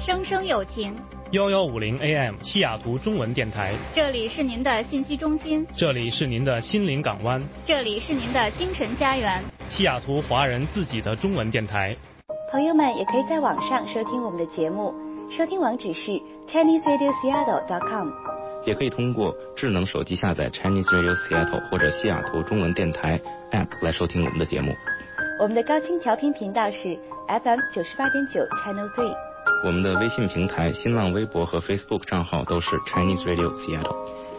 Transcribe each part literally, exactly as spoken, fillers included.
声声有情。 幺幺五零 A M 西雅图中文电台， 这里是您的信息中心， 这里是您的心灵港湾， 这里是您的精神家园。 西雅图华人自己的中文电台。 朋友们也可以在网上收听我们的节目，收听网址是 Chinese Radio Seattle dot com， 也可以通过智能手机下载 Chinese Radio Seattle 或者西雅图中文电台 App 来收听我们的节目。 我们的高清调频频道是 F M 九十八点九 Channel Three。 我们的微信平台、新浪微博和 Facebook 账号都是 Chinese Radio Seattle。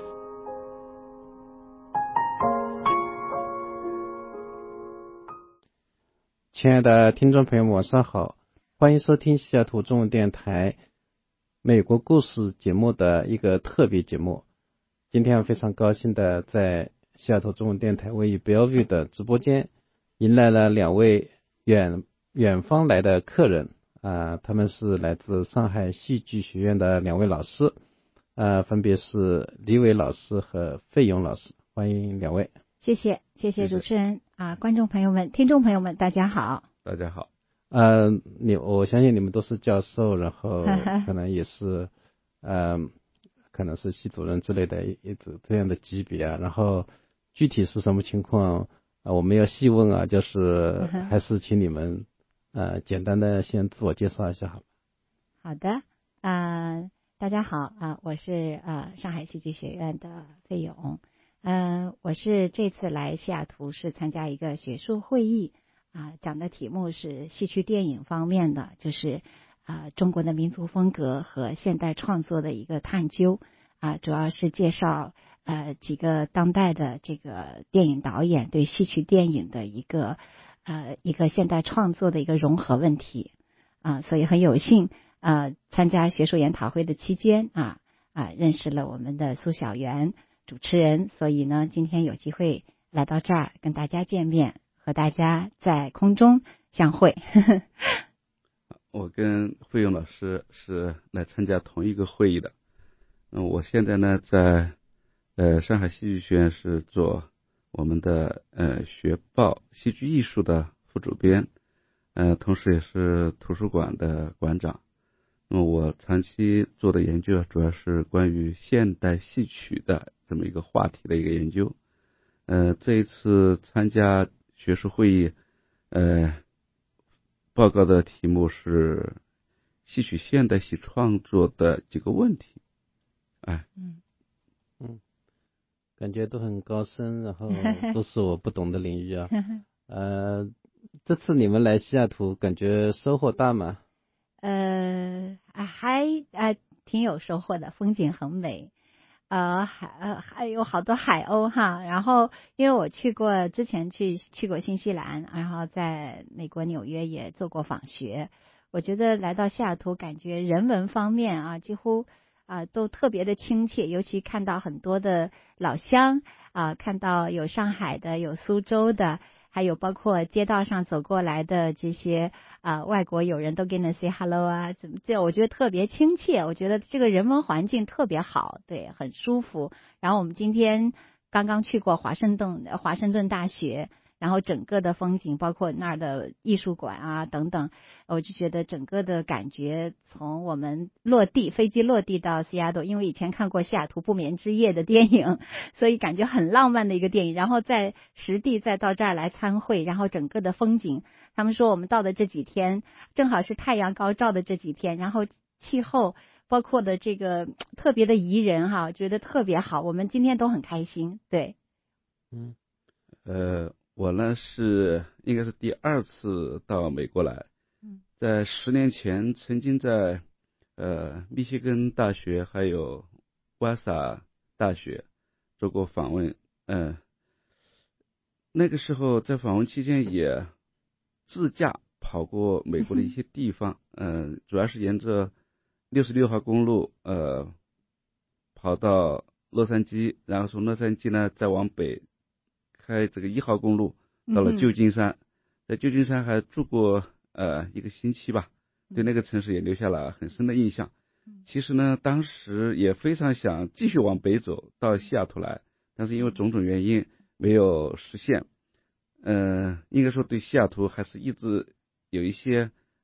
亲爱的听众朋友们，晚上好，欢迎收听西雅图中文电台美国故事节目的一个特别节目。今天我非常高兴的在西雅图中文电台位于 Bellevue 的直播间迎来了两位远远方来的客人。啊，他们是来自上海戏剧学院的两位老师，呃，分别是李伟老师和费勇老师，欢迎两位。 谢谢，谢谢主持人啊，观众朋友们、听众朋友们，大家好。 大家好。呃，你我相信你们都是教授，然后可能也是，呃，可能是系主任之类的一种这样的级别啊。然后具体是什么情况啊，我没有细问啊，就是还是请你们。呃，简单的先自我介绍一下好。 好的，呃，大家好啊、呃，我是呃上海戏剧学院的费勇，呃，我是这次来西雅图是参加一个学术会议啊、呃，讲的题目是戏曲电影方面的，就是啊、呃、中国的民族风格和现代创作的一个探究啊、呃，主要是介绍呃几个当代的这个电影导演对戏曲电影的一个。呃，一个现代创作的一个融合问题啊，所以很有幸啊，参加学术研讨会的期间啊啊，认识了我们的苏小媛主持人，所以呢，今天有机会来到这儿跟大家见面，和大家在空中相会。 我跟费勇老师是来参加同一个会议的。嗯，我现在呢在呃上海戏剧学院是做。我们的呃学报戏剧艺术的副主编，呃，同时也是图书馆的馆长。那么我长期做的研究主要是关于现代戏曲的这么一个话题的一个研究。呃，这一次参加学术会议，呃，报告的题目是戏曲现代戏创作的几个问题。哎， 嗯嗯。感觉都很高深，然后都是我不懂的领域啊。呃，这次你们来西雅图，感觉收获大吗？ 呃，还呃挺有收获的，风景很美，呃还呃还有好多海鸥哈。然后因为我去过，之前去去过新西兰，然后在美国纽约也做过访学。我觉得来到西雅图，感觉人文方面啊，几乎。啊、呃，都特别的亲切，尤其看到很多的老乡啊、呃，看到有上海的，有苏州的，还有包括街道上走过来的这些啊、呃、外国友人都跟你 say hello 啊，怎么这我觉得特别亲切，我觉得这个人文环境特别好，对，很舒服。然后我们今天刚刚去过华盛顿华盛顿大学。然后整个的风景，包括那儿的艺术馆啊等等，我就觉得整个的感觉，从我们落地飞机落地到西雅图，因为以前看过西雅图不眠之夜的电影，所以感觉很浪漫的一个电影。然后在实地再到这儿来参会，然后整个的风景，他们说我们到的这几天正好是太阳高照的这几天，然后气候包括的这个特别的宜人哈，觉得特别好。我们今天都很开心，对， 嗯，呃。我呢是应该是第二次到美国来，在十年前曾经在呃密歇根大学还有瓦萨大学做过访问，嗯、呃，那个时候在访问期间也自驾跑过美国的一些地方，嗯、呃，主要是沿着六十六号公路呃跑到洛杉矶，然后从洛杉矶呢再往北。开这个一号公路到了旧金山，嗯、在旧金山还住过呃一个星期吧，对那个城市也留下了很深的印象。其实呢，当时也非常想继续往北走到西雅图来，但是因为种种原因没有实现。嗯、呃，应该说对西雅图还是一直有一些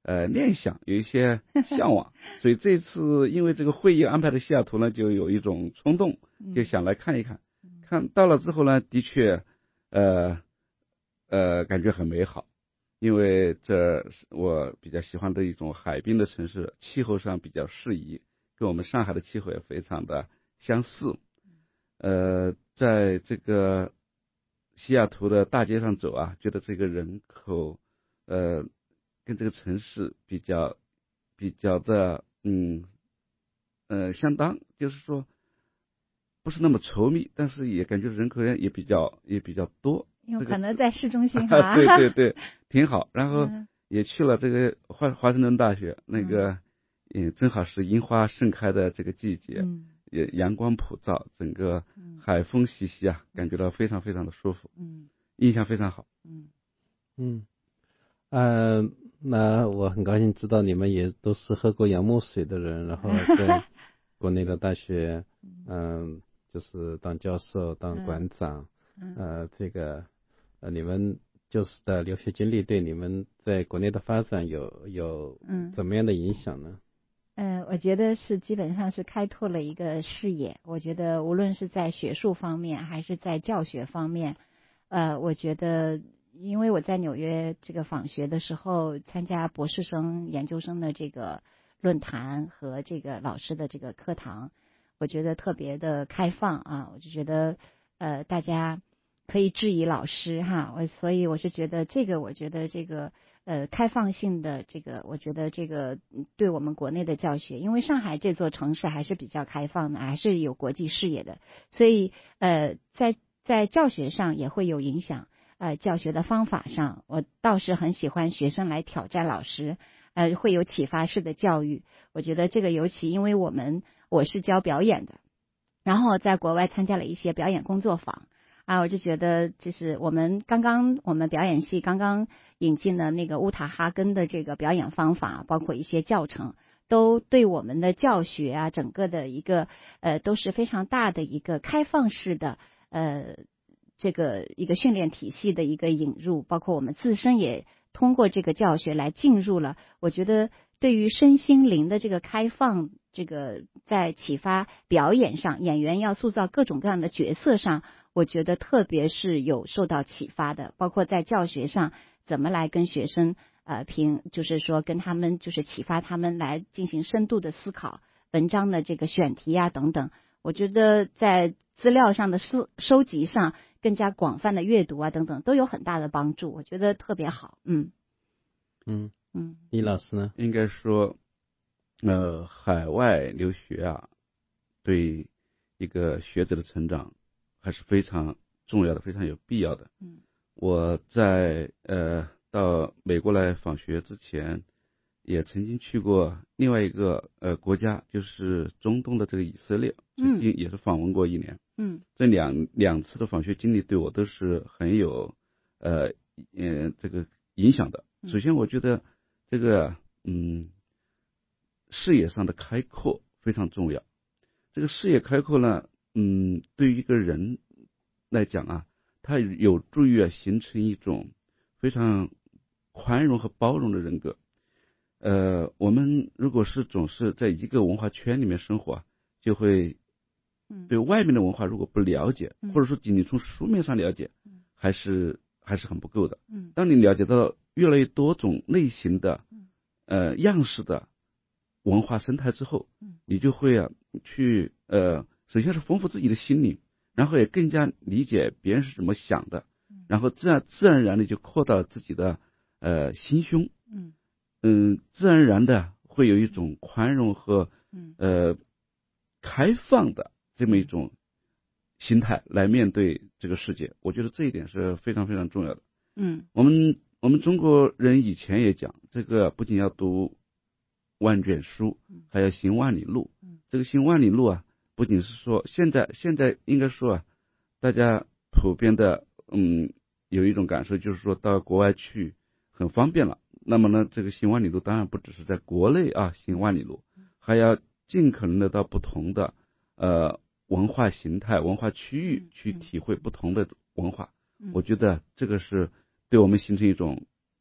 呃念想，有一些向往，所以这次因为这个会议安排在西雅图呢，就有一种冲动，就想来看一看。嗯、看到了之后呢，的确，呃呃，感觉很美好，因为这是我比较喜欢的一种海滨的城市，气候上比较适宜，跟我们上海的气候也非常的相似。呃，在这个西雅图的大街上走啊，觉得这个人口，呃。跟这个城市比较比较的嗯呃相当，就是说不是那么稠密，但是也感觉人口也比较也比较多， 因为可能在市中心哈、 这个、对对对，挺好。然后也去了这个华华盛顿大学，那个嗯正好是樱花盛开的这个季节，嗯、也阳光普照，整个海风习习啊，感觉到非常非常的舒服，嗯，印象非常好， 嗯嗯呃。那我很高兴知道你们也都是喝过洋墨水的人，然后在国内的大学，嗯，就是当教授、当馆长，呃，这个呃，你们就是的留学经历对你们在国内的发展有有怎么样的影响呢？ 嗯、呃，我觉得是基本上是开拓了一个视野。我觉得无论是在学术方面还是在教学方面，呃，我觉得。因为我在纽约这个访学的时候，参加博士生、研究生的这个论坛和这个老师的这个课堂，我觉得特别的开放啊，我就觉得呃大家可以质疑老师哈，我所以我是觉得这个，我觉得这个呃开放性的这个，我觉得这个对我们国内的教学，因为上海这座城市还是比较开放的，还是有国际视野的，所以呃在在教学上也会有影响。呃，教学的方法上，我倒是很喜欢学生来挑战老师，呃，会有启发式的教育。我觉得这个尤其因为我们我是教表演的，然后在国外参加了一些表演工作坊啊，我就觉得就是我们刚刚我们表演系刚刚引进了那个乌塔哈根的这个表演方法，包括一些教程，都对我们的教学啊，整个的一个呃都是非常大的一个开放式的呃。这个一个训练体系的一个引入，包括我们自身也通过这个教学来进入了。我觉得对于身心灵的这个开放，这个在启发表演上，演员要塑造各种各样的角色上，我觉得特别是有受到启发的。包括在教学上，怎么来跟学生呃评，就是说跟他们就是启发他们来进行深度的思考，文章的这个选题啊等等。我觉得在资料上的收收集上，更加广泛的阅读啊等等，都有很大的帮助，我觉得特别好。嗯嗯嗯， 李老师呢？ 应该说，呃，海外留学啊，对一个学者的成长还是非常重要的，非常有必要的。 嗯， 我在呃到美国来访学之前，也曾经去过另外一个呃国家，就是中东的这个以色列，曾经也是访问过一年。 嗯， 这两两次的访学经历对我都是很有呃呃这个影响的。首先，我觉得这个嗯视野上的开阔非常重要。这个视野开阔呢，嗯，对于一个人来讲啊，它有助于啊形成一种非常宽容和包容的人格。呃，我们如果是总是在一个文化圈里面生活啊，就会对外面的文化如果不了解，或者说仅仅从书面上了解，还是还是很不够的。当你了解到越来越多种类型的呃样式的文化生态之后，你就会啊去呃首先是丰富自己的心灵，然后也更加理解别人是怎么想的，然后自然自然而然的就扩大了自己的呃心胸。嗯嗯，自然而然的会有一种宽容和呃开放的这么一种心态来面对这个世界，我觉得这一点是非常非常重要的。 嗯， 我们我们中国人以前也讲，这个不仅要读万卷书，还要行万里路。这个行万里路啊，不仅是说现在现在应该说啊，大家普遍的嗯有一种感受，就是说到国外去很方便了。那么呢，这个行万里路当然不只是在国内啊行万里路，还要尽可能的到不同的呃文化形态、文化区域去体会不同的文化。我觉得这个是对我们形成一种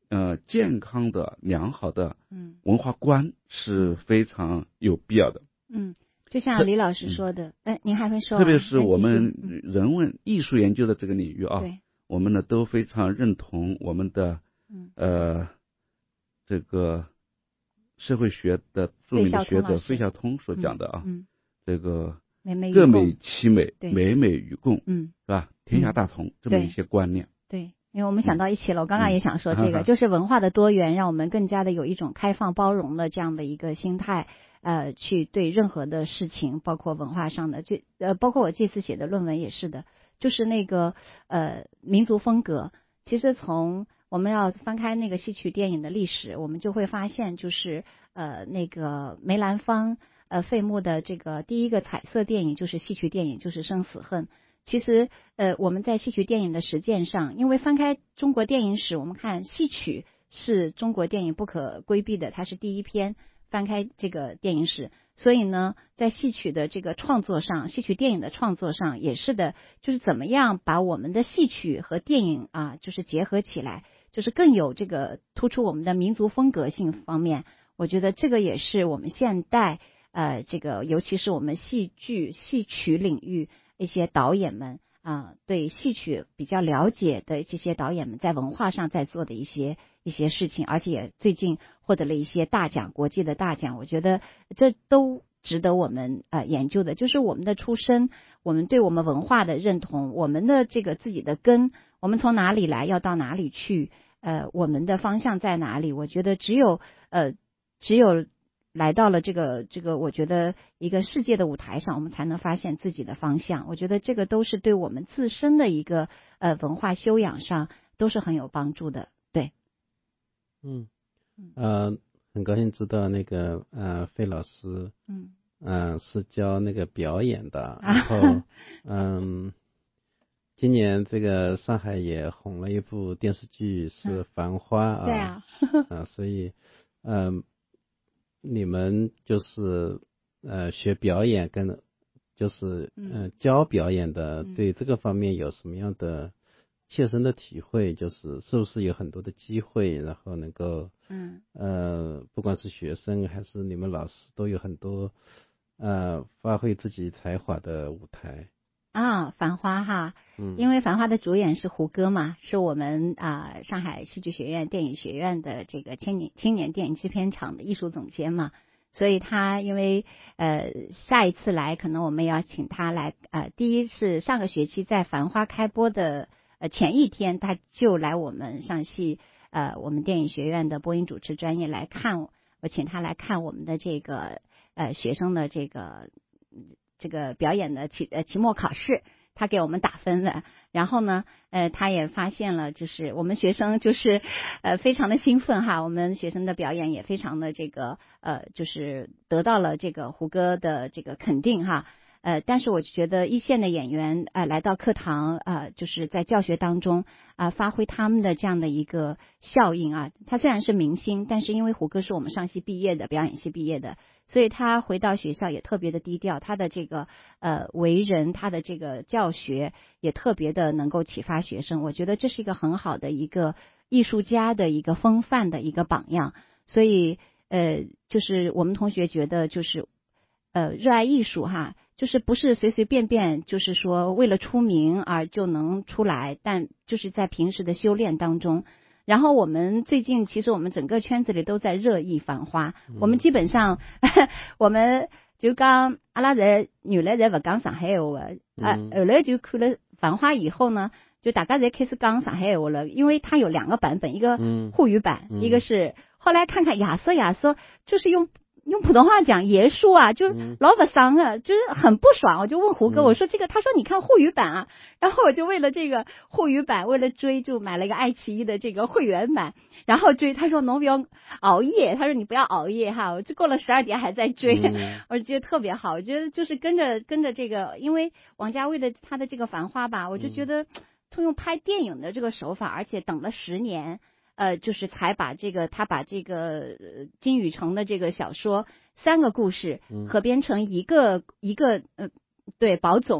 呃健康的良好的文化观是非常有必要的。 嗯，就像李老师说的，哎、嗯，您还没说、啊， 特别是我们人文艺术研究的这个领域啊， 对， 我们呢都非常认同我们的呃这个社会学的著名的学者费孝通所讲的啊， 嗯， 这个美美各美其美，美美与共， 嗯， 是吧？天下大同、嗯、这么一些观念。 对，因为我们想到一起了，我刚刚也想说这个， 嗯、 就是文化的多元，让我们更加的有一种开放包容的这样的一个心态，呃，去对任何的事情，包括文化上的，就呃，包括我这次写的论文也是的，就是那个呃民族风格。其实从我们要翻开那个戏曲电影的历史，我们就会发现，就是呃那个梅兰芳呃费穆的这个第一个彩色电影就是戏曲电影，就是《生死恨》。其实，呃，我们在戏曲电影的实践上，因为翻开中国电影史，我们看戏曲是中国电影不可规避的，它是第一篇翻开这个电影史，所以呢，在戏曲的这个创作上，戏曲电影的创作上也是的，就是怎么样把我们的戏曲和电影啊，就是结合起来，就是更有这个突出我们的民族风格性方面，我觉得这个也是我们现代呃，这个尤其是我们戏剧戏曲领域。一些导演们啊、呃，对戏曲比较了解的这些导演们，在文化上在做的一些一些事情，而且也最近获得了一些大奖，国际的大奖。我觉得这都值得我们呃研究的，就是我们的出身，我们对我们文化的认同，我们的这个自己的根，我们从哪里来，要到哪里去，呃，我们的方向在哪里？我觉得只有呃，只有。来到了这个这个，我觉得一个世界的舞台上，我们才能发现自己的方向。我觉得这个都是对我们自身的一个呃文化修养上都是很有帮助的。对， 嗯，呃，很高兴知道那个呃费老师， 嗯嗯、呃、是教那个表演的，然后嗯，今年这个上海也红了一部电视剧是《繁花》啊， 对啊， 啊，所以嗯。呃你们就是呃学表演跟就是呃教表演的， 嗯、 对这个方面有什么样的切身的体会？就是是不是有很多的机会，然后能够嗯呃不管是学生还是你们老师都有很多呃发挥自己才华的舞台啊，繁花哈， 嗯， 因为繁花的主演是胡歌嘛，是我们啊、呃、上海戏剧学院电影学院的这个青年青年电影制片厂的艺术总监嘛，所以他因为呃下一次来，可能我们要请他来呃，第一是上个学期在繁花开播的呃前一天，他就来我们上戏呃我们电影学院的播音主持专业来看，我请他来看我们的这个呃学生的这个。这个表演的期呃期末考试，他给我们打分了。然后呢，呃，他也发现了，就是我们学生就是呃非常的兴奋哈，我们学生的表演也非常的这个呃，就是得到了这个胡歌的这个肯定哈。呃，但是我觉得一线的演员呃来到课堂啊、呃，就是在教学当中啊、呃，发挥他们的这样的一个效应啊。他虽然是明星，但是因为胡歌是我们上戏毕业的，表演系毕业的，所以他回到学校也特别的低调，他的这个呃为人，他的这个教学也特别的能够启发学生。我觉得这是一个很好的一个艺术家的一个风范的一个榜样。所以呃，就是我们同学觉得就是呃热爱艺术哈。就是不是随随便便就是说为了出名而就能出来，但就是在平时的修炼当中。然后我们最近其实我们整个圈子里都在热议繁花，嗯、我们基本上我们就讲阿拉在原来在不讲上海话的，啊，后来就看了繁花以后呢，就大家才开始讲上海话了，因为它有两个版本，一个沪语版，嗯、一个是后来看看亚瑟亚瑟，就是用。用普通话讲爷叔啊，就是老不桑啊，就是很不爽。我就问胡歌，嗯、我说这个，他说你看沪语版啊，然后我就为了这个沪语版，为了追就买了一个爱奇艺的这个会员版，然后追。他说侬不要熬夜，他说你不要熬夜哈，我就过了十二点还在追，嗯、我就觉得特别好。我觉得就是跟着跟着这个，因为王家卫的他的这个繁花吧，我就觉得他用拍电影的这个手法，而且等了十年。呃，就是才把这个，他把这个呃金宇澄的这个小说三个故事合编成一个、嗯、一个呃，对，宝总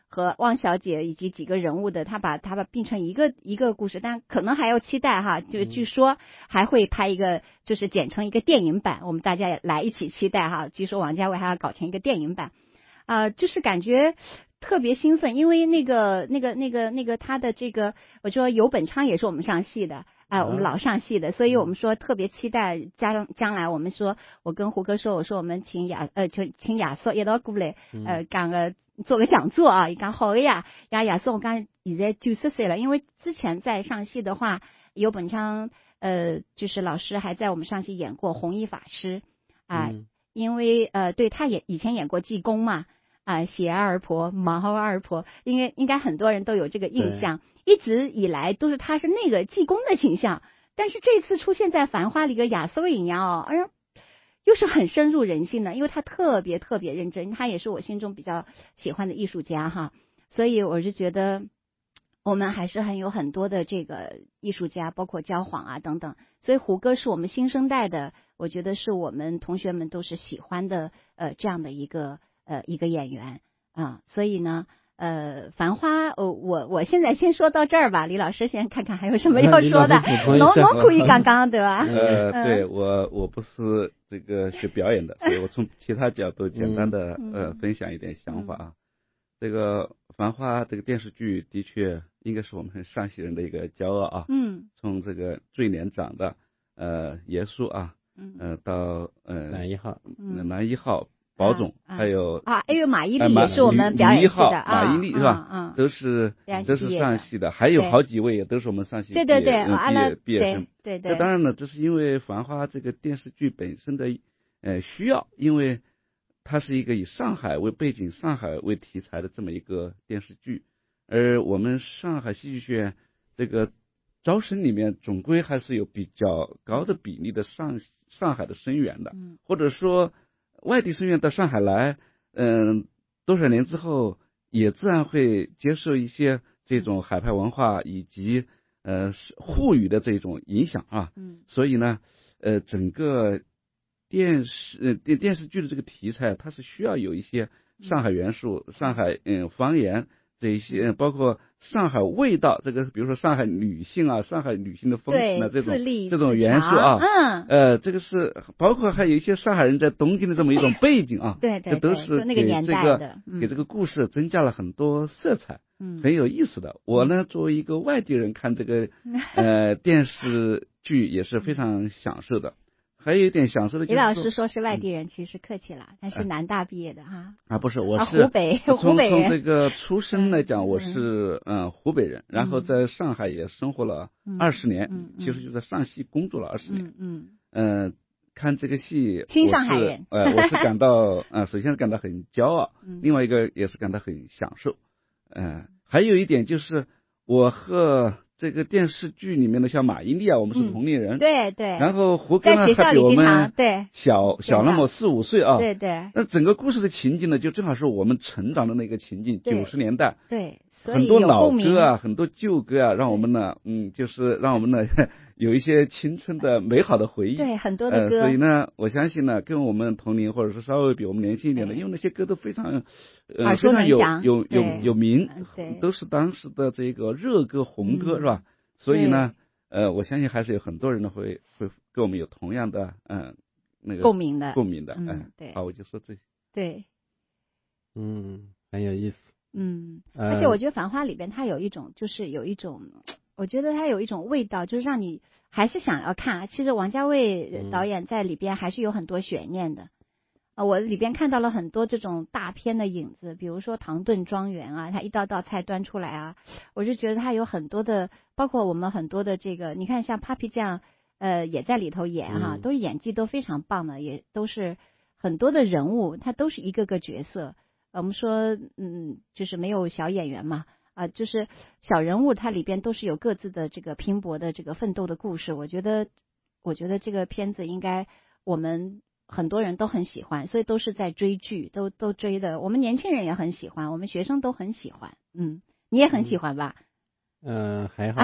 和汪小姐以及几个人物的，他把他把并成一个一个故事，但可能还要期待哈，就据说还会拍一个，就是剪成一个电影版，我们大家来一起期待哈。据说王家卫还要搞成一个电影版，啊、呃，就是感觉特别兴奋，因为那个那个那个那个他的这个，我说游本昌也是我们上戏的。哎、呃，我们老上戏的，所以我们说特别期待将将来我们说，我跟胡歌说，我说我们请亚呃就请亚瑟一道过来，呃讲个做个讲座啊，伊讲好的呀，呀亚瑟我刚现在九十岁了，因为之前在上戏的话，游本昌呃就是老师还在我们上戏演过弘一法师啊、呃嗯，因为呃对他也以前演过济公嘛。啊，喜儿二婆、毛二婆，应该应该很多人都有这个印象，一直以来都是他是那个济公的形象，但是这次出现在《繁花》里个亚瑟一样哦，哎呀，又是很深入人心的，因为他特别特别认真，他也是我心中比较喜欢的艺术家哈，所以我是觉得我们还是很有很多的这个艺术家，包括焦晃啊等等，所以胡歌是我们新生代的，我觉得是我们同学们都是喜欢的呃这样的一个。呃，一个演员啊，所以呢，呃，繁花，呃，我我现在先说到这儿吧，李老师先看看还有什么要说的，农农可以刚刚对吧？ 呃，对我我不是这个学表演的，所以我从其他角度简单的、嗯、呃分享一点想法啊。嗯、这个繁花这个电视剧的确应该是我们上戏人的一个骄傲啊。嗯。从这个最年长的呃爷叔啊，嗯，呃到呃男一号， 嗯，男一号。保总、啊、还有啊，还有马伊琍也是我们表演系的， 马伊琍是吧？ 嗯， 都是都是上戏的，还有好几位也都是我们上戏对对对， 毕业毕业生。 对对。 那当然了，这是因为《繁花》这个电视剧本身的呃需要，因为它是一个以上海为背景、上海为题材的这么一个电视剧，而我们上海戏剧学院这个招生里面总归还是有比较高的比例的上上海的生源的，嗯、或者说。外地生源到上海来，嗯、呃，多少年之后也自然会接受一些这种海派文化以及呃沪语的这种影响啊。嗯。所以呢，呃，整个电视呃电电视剧的这个题材，它是需要有一些上海元素、嗯、上海嗯方言这一些，包括上海味道，这个比如说上海女性啊，上海女性的风情啊，这种这种元素啊， 嗯， 呃，这个是包括还有一些上海人在东京的这么一种背景啊， 对对， 这都是那个年代的， 嗯、给这个故事增加了很多色彩，嗯，很有意思的。我呢，作为一个外地人看这个呃电视剧也是非常享受的。还有一点享受的就是， 李老师说是外地人，嗯、其实客气了，他是南大毕业的哈。 啊，不是，我是、 啊、湖北湖北人。 从从这个出生来讲，我是嗯、呃、湖北人，然后在上海也生活了二十年， 嗯嗯、 其实就在上戏工作了二十年。 嗯嗯。呃，看这个戏， 新上海人， 呃，我是感到呃，首先是感到很骄傲，嗯、另外一个也是感到很享受。嗯、呃，还有一点就是我和。这个电视剧里面的像马伊琍啊，我们是同龄人， 嗯、对对。 然后胡歌呢还比我们对小小那么四五岁啊， 对对。 那整个故事的情景呢，就正好是我们成长的那个情景，九十年代， 对， 很多老歌啊，很多旧歌啊，让我们呢，嗯，就是让我们呢有一些青春的美好的回忆， 对，很多的歌。 呃、所以呢，我相信呢，跟我们同龄或者是稍微比我们年轻一点的，因为那些歌都非常，呃，非常有有有有名，都是当时的这个热歌红歌、嗯、是吧？所以呢，呃，我相信还是有很多人呢会会跟我们有同样的嗯、呃、那个共鸣的共鸣的， 嗯， 呃、 对。 好，我就说这些。 对， 嗯，很有意思。 嗯，而且我觉得《繁花》里边它有一种，就是有一种，我觉得它有一种味道，就是让你还是想要看。其实王家卫导演在里边还是有很多悬念的。啊、嗯呃，我里边看到了很多这种大片的影子，比如说《唐顿庄园》啊，它一道道菜端出来啊，我就觉得它有很多的，包括我们很多的这个，你看像 Papi 酱，呃，也在里头演哈、啊，都是演技都非常棒的，也都是很多的人物，他都是一个个角色。我们说，嗯，就是没有小演员嘛，啊、呃，就是小人物，它里边都是有各自的这个拼搏的这个奋斗的故事。我觉得，我觉得这个片子应该我们很多人都很喜欢，所以都是在追剧，都都追的。我们年轻人也很喜欢，我们学生都很喜欢。嗯，你也很喜欢吧？ 嗯、呃，还好。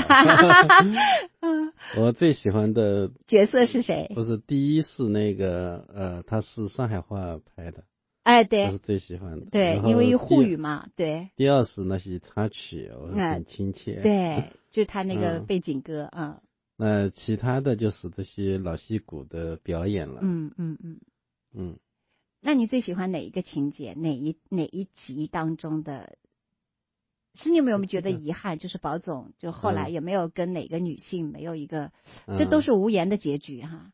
我最喜欢的角色是谁？ 不是第一是那个呃，他是上海话拍的。 哎，对， 这是最喜欢的。 对，因为沪语嘛，对。 第二是那些插曲，我很亲切。 对，就是他那个背景歌啊。 那其他的就是这些老戏骨的表演了。 嗯嗯嗯嗯。 那你最喜欢哪一个情节？哪一哪一集当中的？是你有没有觉得遗憾？就是宝总就后来有没有跟哪个女性没有一个？ 嗯、 这都是无言的结局哈。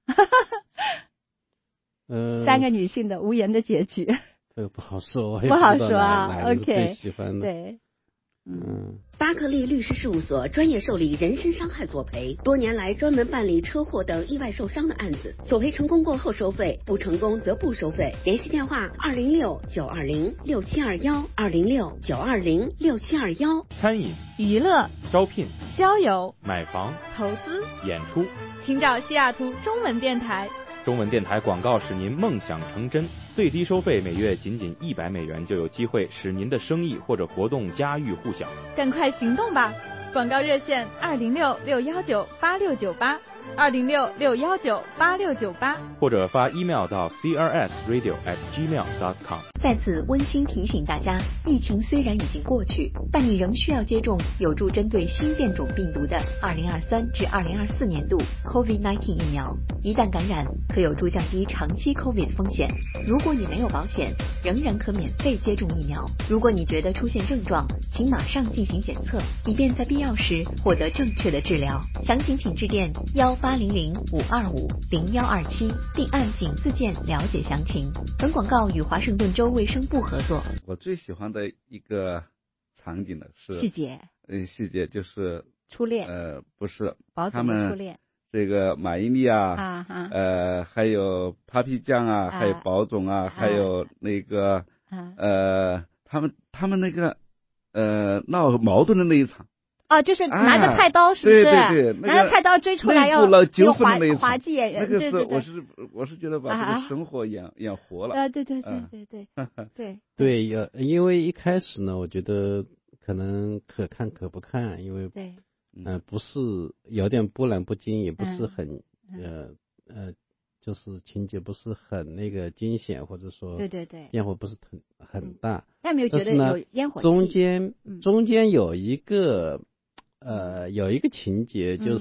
呃， 三个女性的无言的结局。 这个不好说，我也不好说啊。 OK， 最喜欢的。 对。 嗯， 巴克利律师事务所专业受理人身伤害索赔，多年来专门办理车祸等意外受伤的案子，索赔成功过后收费，不成功则不收费。联系电话：二零六九二零六七二幺，二零六九二零六七二幺。 餐饮、 娱乐、 招聘、 交友、 买房、 投资、 演出， 请找西雅图中文电台。 中文电台广告使您梦想成真，最低收费每月仅仅一百美元，就有机会使您的生意或者活动家喻户晓。 赶快行动吧！广告热线：二零六六幺九八六九八，二零六六幺九八六九八， 或者发 email 到 c r s radio at gmail dot com。 在此温馨提醒大家，疫情虽然已经过去，但你仍需要接种有助针对新变种病毒的二零二三至二零二四年度 COVID 十九 疫苗。一旦感染，可有助降低长期 COVID 风险。如果你没有保险，仍然可免费接种疫苗。如果你觉得出现症状，请马上进行检测，以便在必要时获得正确的治疗。详情请致电幺八零零五二五零幺二七，并按井字键了解详情。本广告与华盛顿州卫生部合作。 我最喜欢的一个场景呢是细节， 嗯，细节就是初恋， 呃，不是， 宝总的初恋， 这个马伊琍啊， 啊哈， 呃，还有 Papi 酱啊， 啊还有宝总啊， 啊还有那个， 啊呃，他们他们那个呃闹矛盾的那一场。 哦，就是拿着菜刀，是不是？ 啊、对对对， 拿着菜刀追出来要那个滑滑稽演员， 那个是对对对我是我是觉得把这个生活演、啊、演活了。 啊，对对对对对对对，有因为一开始呢，我觉得可能可看可不看，因为对， 嗯、呃，不是有点波澜不惊，也不是很、 嗯、 呃呃，就是情节不是很那个惊险，或者说对对对， 烟火不是很很大。 但没有觉得有烟火气。 中间、 嗯、 中间有一个。呃，有一个情节就是，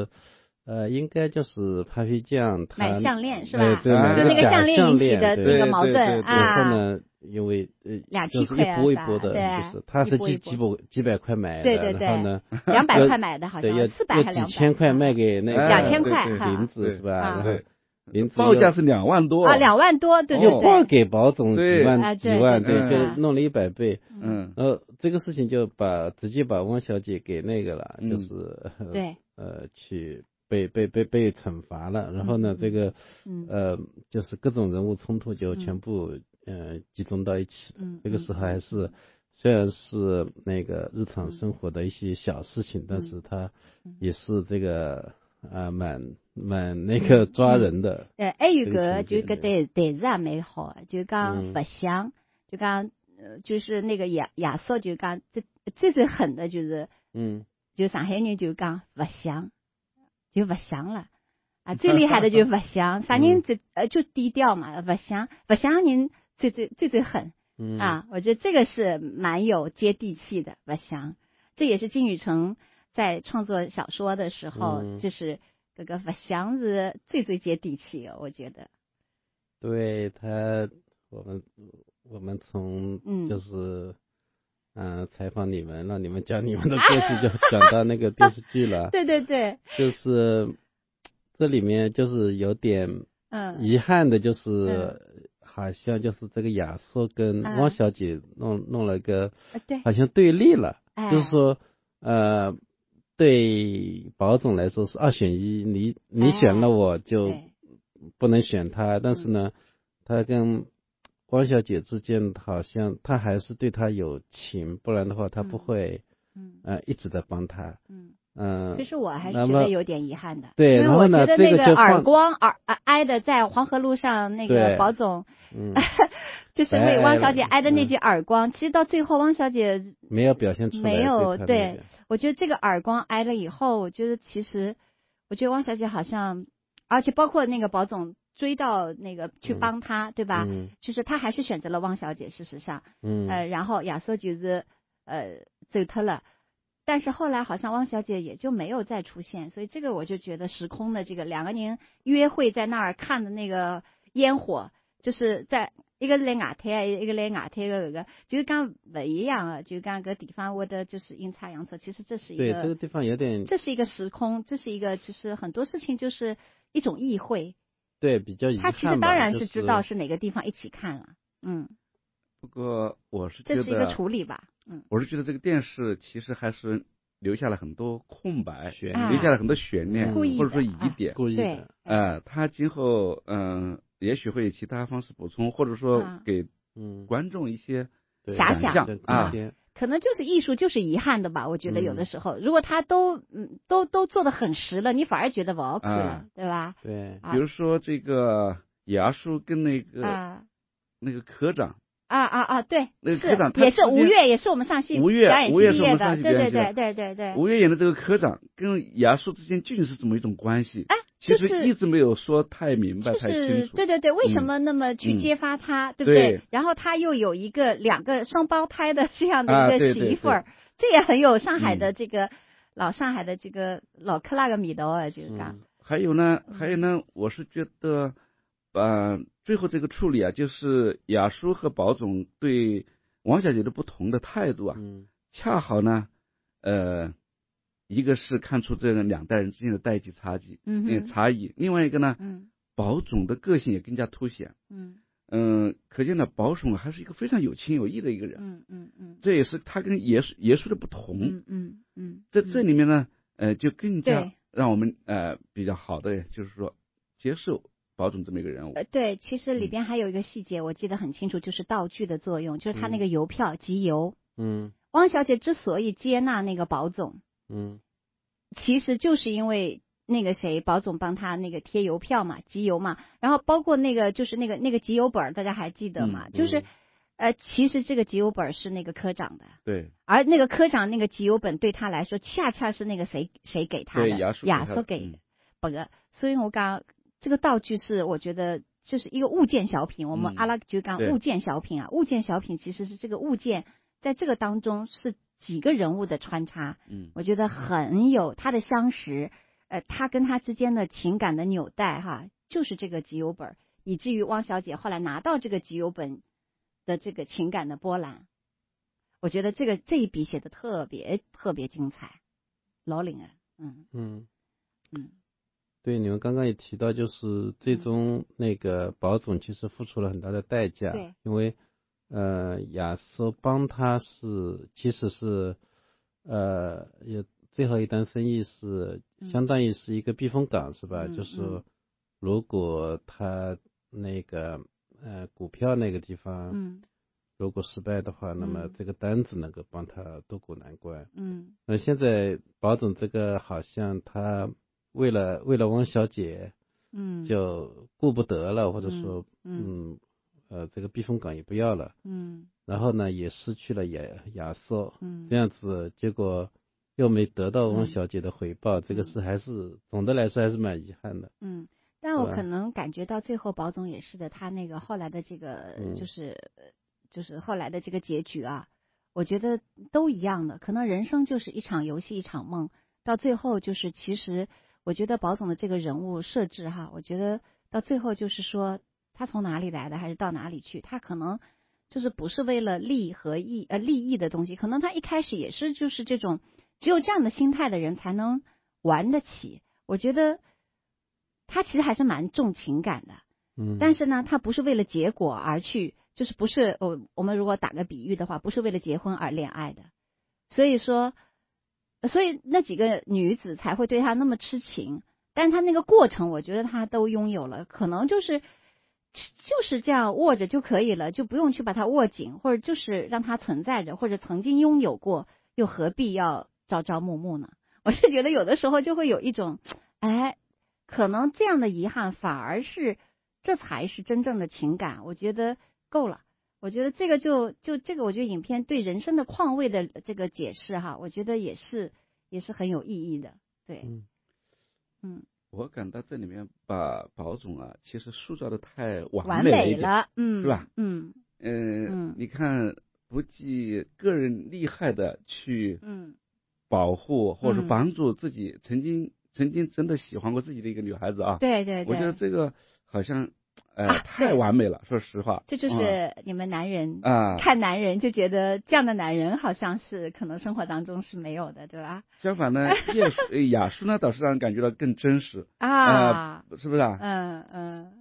嗯、 呃，应该就是 Papi 酱他买项链是吧？ 哎、对， 啊、就那个项链引起的那个矛盾啊。 然后呢，因为呃， 两就是一波一波的，就是他是几几百几百块买的， 对对对， 然后呢， 两百块买的，好像四百还两百， 几千块卖给那个两千块林子是吧？然后林子报价是两万多啊，两万多，对对对， 又报给宝总几万几万， 对， 就弄了一百倍， 嗯， 然后这个事情就把直接把汪小姐给那个了，就是对， 呃，去被被被被惩罚了，然后呢，这个呃，就是各种人物冲突就全部呃集中到一起了。这个时候还是虽然是那个日常生活的一些小事情，但是它也是这个。啊，蛮蛮那个抓人的。 呃，还有个就搿对台词也蛮好，就讲勿想，就讲呃，就是那个亚亚瑟就讲最最最狠的就是， 嗯， 就上海人就讲勿想，就勿想了啊，最厉害的就勿想，啥人最呃就低调嘛，勿想勿想人最最最最狠， 嗯啊，我觉得这个是蛮有接地气的，勿想，这也是金宇澄。在创作小说的时候， 嗯、 就是这个勿想是最最接地气的，我觉得。 对他，我们我们从就是嗯、呃、采访你们，让你们讲你们的故事，就讲到那个电视剧了。 对对对。 就是这里面就是有点嗯遗憾的，就是、 嗯、 好像就是这个亚瑟跟汪小姐弄、嗯、弄了个， 对， 好像对立了， 哎、 就是说呃。对宝总来说是二选一，你你选了我就不能选他， 哎、 但是呢，他跟汪小姐之间好像他还是对他有情，不然的话他不会， 嗯呃一直在帮他， 嗯嗯、呃。 其实我还是觉得有点遗憾的， 对， 因为我觉得那个耳光耳挨的在黄河路上那个宝总， 嗯。 就是为汪小姐挨的那记耳光，其实到最后汪小姐没有表现出来， 没有对， 对，我觉得这个耳光挨了以后，我觉得其实，我觉得汪小姐好像，而且包括那个宝总追到那个去帮他， 嗯、 对吧？ 嗯， 就是他还是选择了汪小姐，事实上， 嗯， 呃，然后亚瑟就是呃走脱了，但是后来好像汪小姐也就没有再出现，所以这个我就觉得时空的这个两个人约会在那儿看的那个烟火，就是在一个来外滩，一个来外滩的那个，就是讲不一样啊，就讲个地方或者就是阴差阳错，其实这是一个对这个地方有点， 这是一个时空，这是一个就是很多事情就是一种意会。 对，比较遗憾吧。 他其实当然是知道就是哪个地方一起看了，嗯。 不过我是觉得这是一个处理吧，嗯。 我是觉得这个电视其实还是留下了很多空白， 悬念留下了很多悬念， 嗯、 或者说疑点， 故意的。 呃，他今后嗯、呃，也许会以其他方式补充，或者说给观众一些遐想啊。 可能就是艺术就是遗憾的吧，我觉得有的时候，嗯、如果他都嗯都都做得很实了，你反而觉得不好看了， 啊、 对吧？ 对， 啊、 比如说这个牙叔跟那个、 啊、 那个科长。 啊啊啊！对， 那个科长是也是吴越，也是我们上戏吴越， 表演系吴越毕业的，对对对对对对。 吴越演的这个科长跟牙叔之间究竟是怎么一种关系？ 哎， 其实一直没有说太明白、 就是、 太清楚。 对对对，为什么那么去揭发他， 嗯、 对不对？ 对然后他又有一个两个双胞胎的这样的一个媳妇儿， 啊、对对对这也很有上海的这个、嗯、老上海的这个老克拉个米道啊，就是讲、 嗯。还有呢，还有呢，我是觉得。呃，最后这个处理啊，就是雅叔和宝总对王小姐的不同的态度啊， 嗯， 恰好呢，呃，一个是看出这个两代人之间的代际差距， 嗯差异，另外一个呢， 嗯， 宝总的个性也更加凸显， 嗯嗯、呃，可见呢，宝总还是一个非常有情有义的一个人， 嗯嗯嗯， 这也是他跟爷叔爷叔的不同， 嗯嗯嗯， 在这里面呢，呃，就更加对让我们呃比较好的就是说接受。宝总这么一个人物， 呃，对，其实里边还有一个细节，我记得很清楚，就是道具的作用，就是他那个邮票集邮， 嗯， 汪小姐之所以接纳那个宝总， 嗯， 其实就是因为那个谁，宝总帮他那个贴邮票嘛，集邮嘛，然后包括那个就是那个那个集邮本，大家还记得吗？ 嗯、 就是，呃，其实这个集邮本是那个科长的， 对， 而那个科长那个集邮本对他来说，恰恰是那个谁谁给他的， 亚亚叔给的，不个、嗯，所以我刚。这个道具是我觉得就是一个物件小品，我们阿拉就讲物件小品啊，物件小品其实是这个物件在这个当中是几个人物的穿插， 嗯， 我觉得很有他的相识，呃，他跟他之间的情感的纽带哈，就是这个集邮本，以至于汪小姐后来拿到这个集邮本的这个情感的波澜，我觉得这个这一笔写的特别特别精彩，老领啊，嗯嗯嗯。 对，你们刚刚也提到，就是最终那个宝总其实付出了很大的代价， 对， 因为呃亚瑟帮他是其实是呃也最后一单生意是相当于是一个避风港、嗯、是吧？ 嗯、 就是如果他那个呃股票那个地方， 嗯， 如果失败的话， 嗯、 那么这个单子能够帮他渡过难关。 嗯， 那现在宝总这个好像他。为了为了汪小姐， 嗯， 就顾不得了，或者说， 嗯， 嗯呃，这个避风港也不要了， 嗯， 然后呢，也失去了亚亚瑟， 嗯， 这样子，结果又没得到汪小姐的回报，嗯、这个是还是总的来说还是蛮遗憾的。 嗯，但我可能感觉到最后宝总也是的，他那个后来的这个就是、嗯、就是后来的这个结局啊，我觉得都一样的，可能人生就是一场游戏一场梦，到最后就是其实。我觉得宝总的这个人物设置哈，我觉得到最后就是说他从哪里来的，还是到哪里去，他可能就是不是为了利和益呃利益的东西，可能他一开始也是就是这种只有这样的心态的人才能玩得起。我觉得他其实还是蛮重情感的， 嗯， 但是呢，他不是为了结果而去，就是不是我我们如果打个比喻的话，不是为了结婚而恋爱的，所以说。所以那几个女子才会对他那么痴情，但他那个过程，我觉得他都拥有了，可能就是就是这样握着就可以了，就不用去把它握紧，或者就是让它存在着，或者曾经拥有过，又何必要朝朝暮暮呢？我是觉得有的时候就会有一种，哎，可能这样的遗憾反而是这才是真正的情感。我觉得够了。我觉得这个就就这个，我觉得影片对人生的况味的这个解释哈，我觉得也是也是很有意义的，对， 嗯嗯， 我感到这里面把宝总啊，其实塑造的太完完美了，嗯， 是吧？ 嗯， 呃、 嗯， 你看不计个人利害的去， 嗯， 保护或者嗯帮助自己曾经、嗯、曾经真的喜欢过自己的一个女孩子啊， 对对对， 我觉得这个好像呃、 啊、 太完美了，说实话， 这就是你们男人啊、嗯， 看男人就觉得这样的男人好像是可能生活当中是没有的，对吧？ 相反呢，叶呃雅舒呢倒是让人感觉到更真实啊、 呃，是不是啊？ 嗯嗯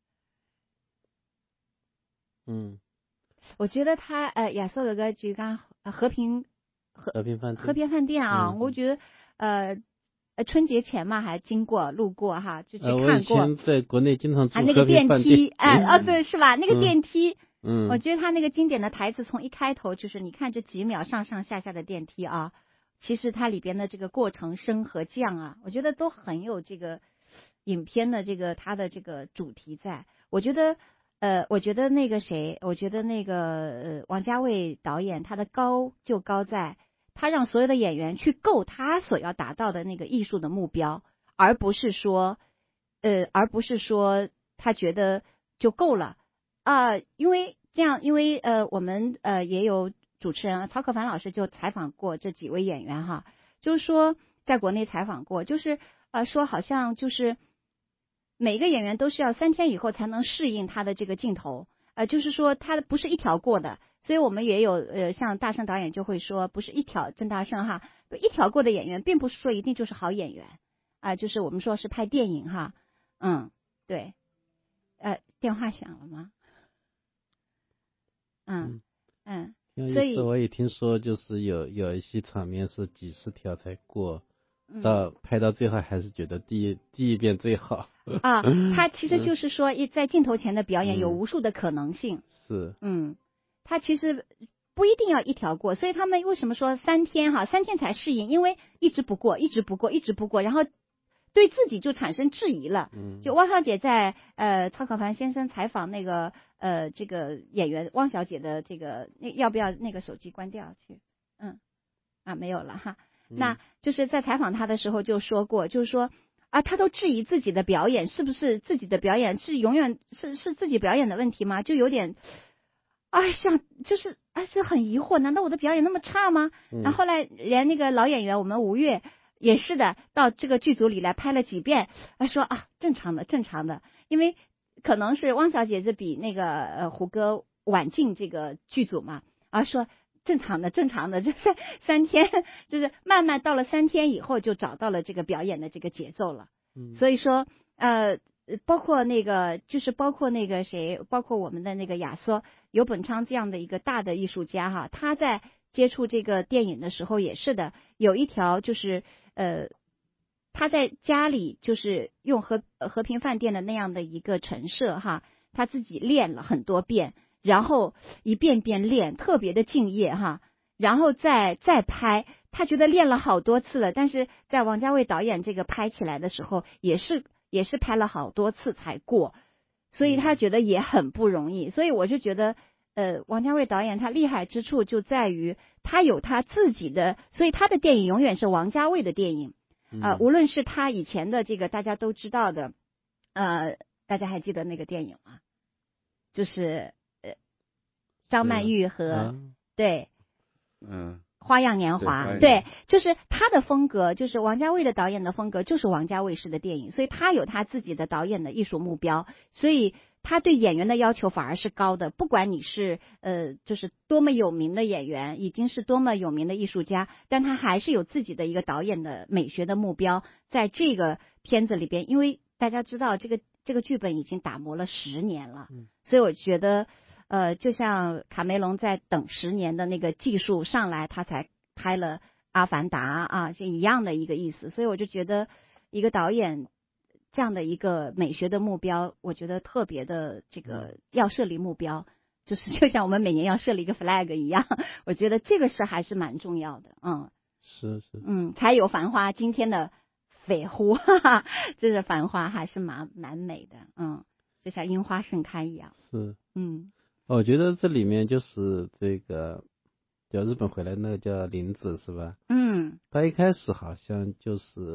嗯， 我觉得他呃亚瑟哥哥就刚和平和和平饭店和平饭店啊， 嗯、 我觉得呃。春节前嘛，还经过路过哈，就去看过。 呃、我以前在国内经常住啊，那个电梯，哎、 嗯、 啊，对，是吧？那个电梯， 嗯， 我觉得他那个经典的台词从一开头就是，你看这几秒上上下下的电梯啊，其实它里边的这个过程升和降啊，我觉得都很有这个影片的这个它的这个主题在。我觉得，呃，我觉得那个谁，我觉得那个呃王家卫导演他的高就高在。他让所有的演员去够他所要达到的那个艺术的目标，而不是说，呃，而不是说他觉得就够了啊、呃。因为这样，因为呃，我们呃也有主持人曹可凡老师就采访过这几位演员哈，就是说在国内采访过，就是呃说好像就是每个演员都是要三天以后才能适应他的这个镜头。呃，就是说他不是一条过的，所以我们也有呃，像大圣导演就会说，不是一条郑大圣哈，一条过的演员，并不是说一定就是好演员啊、呃，就是我们说是拍电影哈，嗯，对，呃，电话响了吗？嗯嗯，嗯所以我也听说，就是有有一些场面是几十条才过。到拍到最后还是觉得第一第一遍最好啊，他其实就是说在镜头前的表演有无数的可能性， 是， 嗯，他其实不一定要一条过，所以他们为什么说三天哈，三天才适应，因为一直不过，一直不过，一直不过，然后对自己就产生质疑了。 嗯， 就汪小姐在呃曹可凡先生采访那个呃这个演员汪小姐的这个那要不要那个手机关掉去？嗯，啊没有了哈。那就是在采访他的时候就说过，就是说啊，他都质疑自己的表演是不是自己的表演是永远是是自己表演的问题吗？就有点，哎，像就是啊，是很疑惑，难道我的表演那么差吗？ 嗯、 然后后来连那个老演员我们吴越也是的，到这个剧组里来拍了几遍，啊说啊正常的正常的，因为可能是汪小姐是比那个呃胡歌晚进这个剧组嘛，啊说。正常的，正常的，这三三天就是慢慢到了三天以后，就找到了这个表演的这个节奏了。 嗯， 所以说，呃，包括那个，就是包括那个谁，包括我们的那个亚瑟尤本昌这样的一个大的艺术家哈，他在接触这个电影的时候也是的，有一条就是呃，他在家里就是用和和平饭店的那样的一个陈设哈，他自己练了很多遍。然后一遍遍练，特别的敬业哈，然后再再拍，他觉得练了好多次了，但是在王家卫导演这个拍起来的时候，也是也是拍了好多次才过，所以他觉得也很不容易。所以我就觉得，呃，王家卫导演他厉害之处就在于他有他自己的，所以他的电影永远是王家卫的电影啊、呃，无论是他以前的这个大家都知道的，呃，大家还记得那个电影吗？就是。张曼玉和、嗯、对， 嗯， 花样年华，对，对，就是他的风格，就是王家卫的导演的风格，就是王家卫式的电影，所以他有他自己的导演的艺术目标，所以他对演员的要求反而是高的，不管你是呃，就是多么有名的演员，已经是多么有名的艺术家，但他还是有自己的一个导演的美学的目标，在这个片子里边，因为大家知道这个这个剧本已经打磨了十年了， 嗯、 所以我觉得。呃，就像卡梅隆在等十年的那个技术上来，他才拍了《阿凡达》啊，是一样的一个意思。所以我就觉得，一个导演这样的一个美学的目标，我觉得特别的这个要设立目标，就是就像我们每年要设立一个 flag 一样。我觉得这个是还是蛮重要的，嗯， 是是， 嗯，才有繁花今天的绯乎，哈哈，这是繁花还是蛮蛮美的，嗯，就像樱花盛开一样， 是， 嗯。 我觉得这里面就是这个叫日本回来那个叫林子是吧？ 嗯， 他一开始好像就是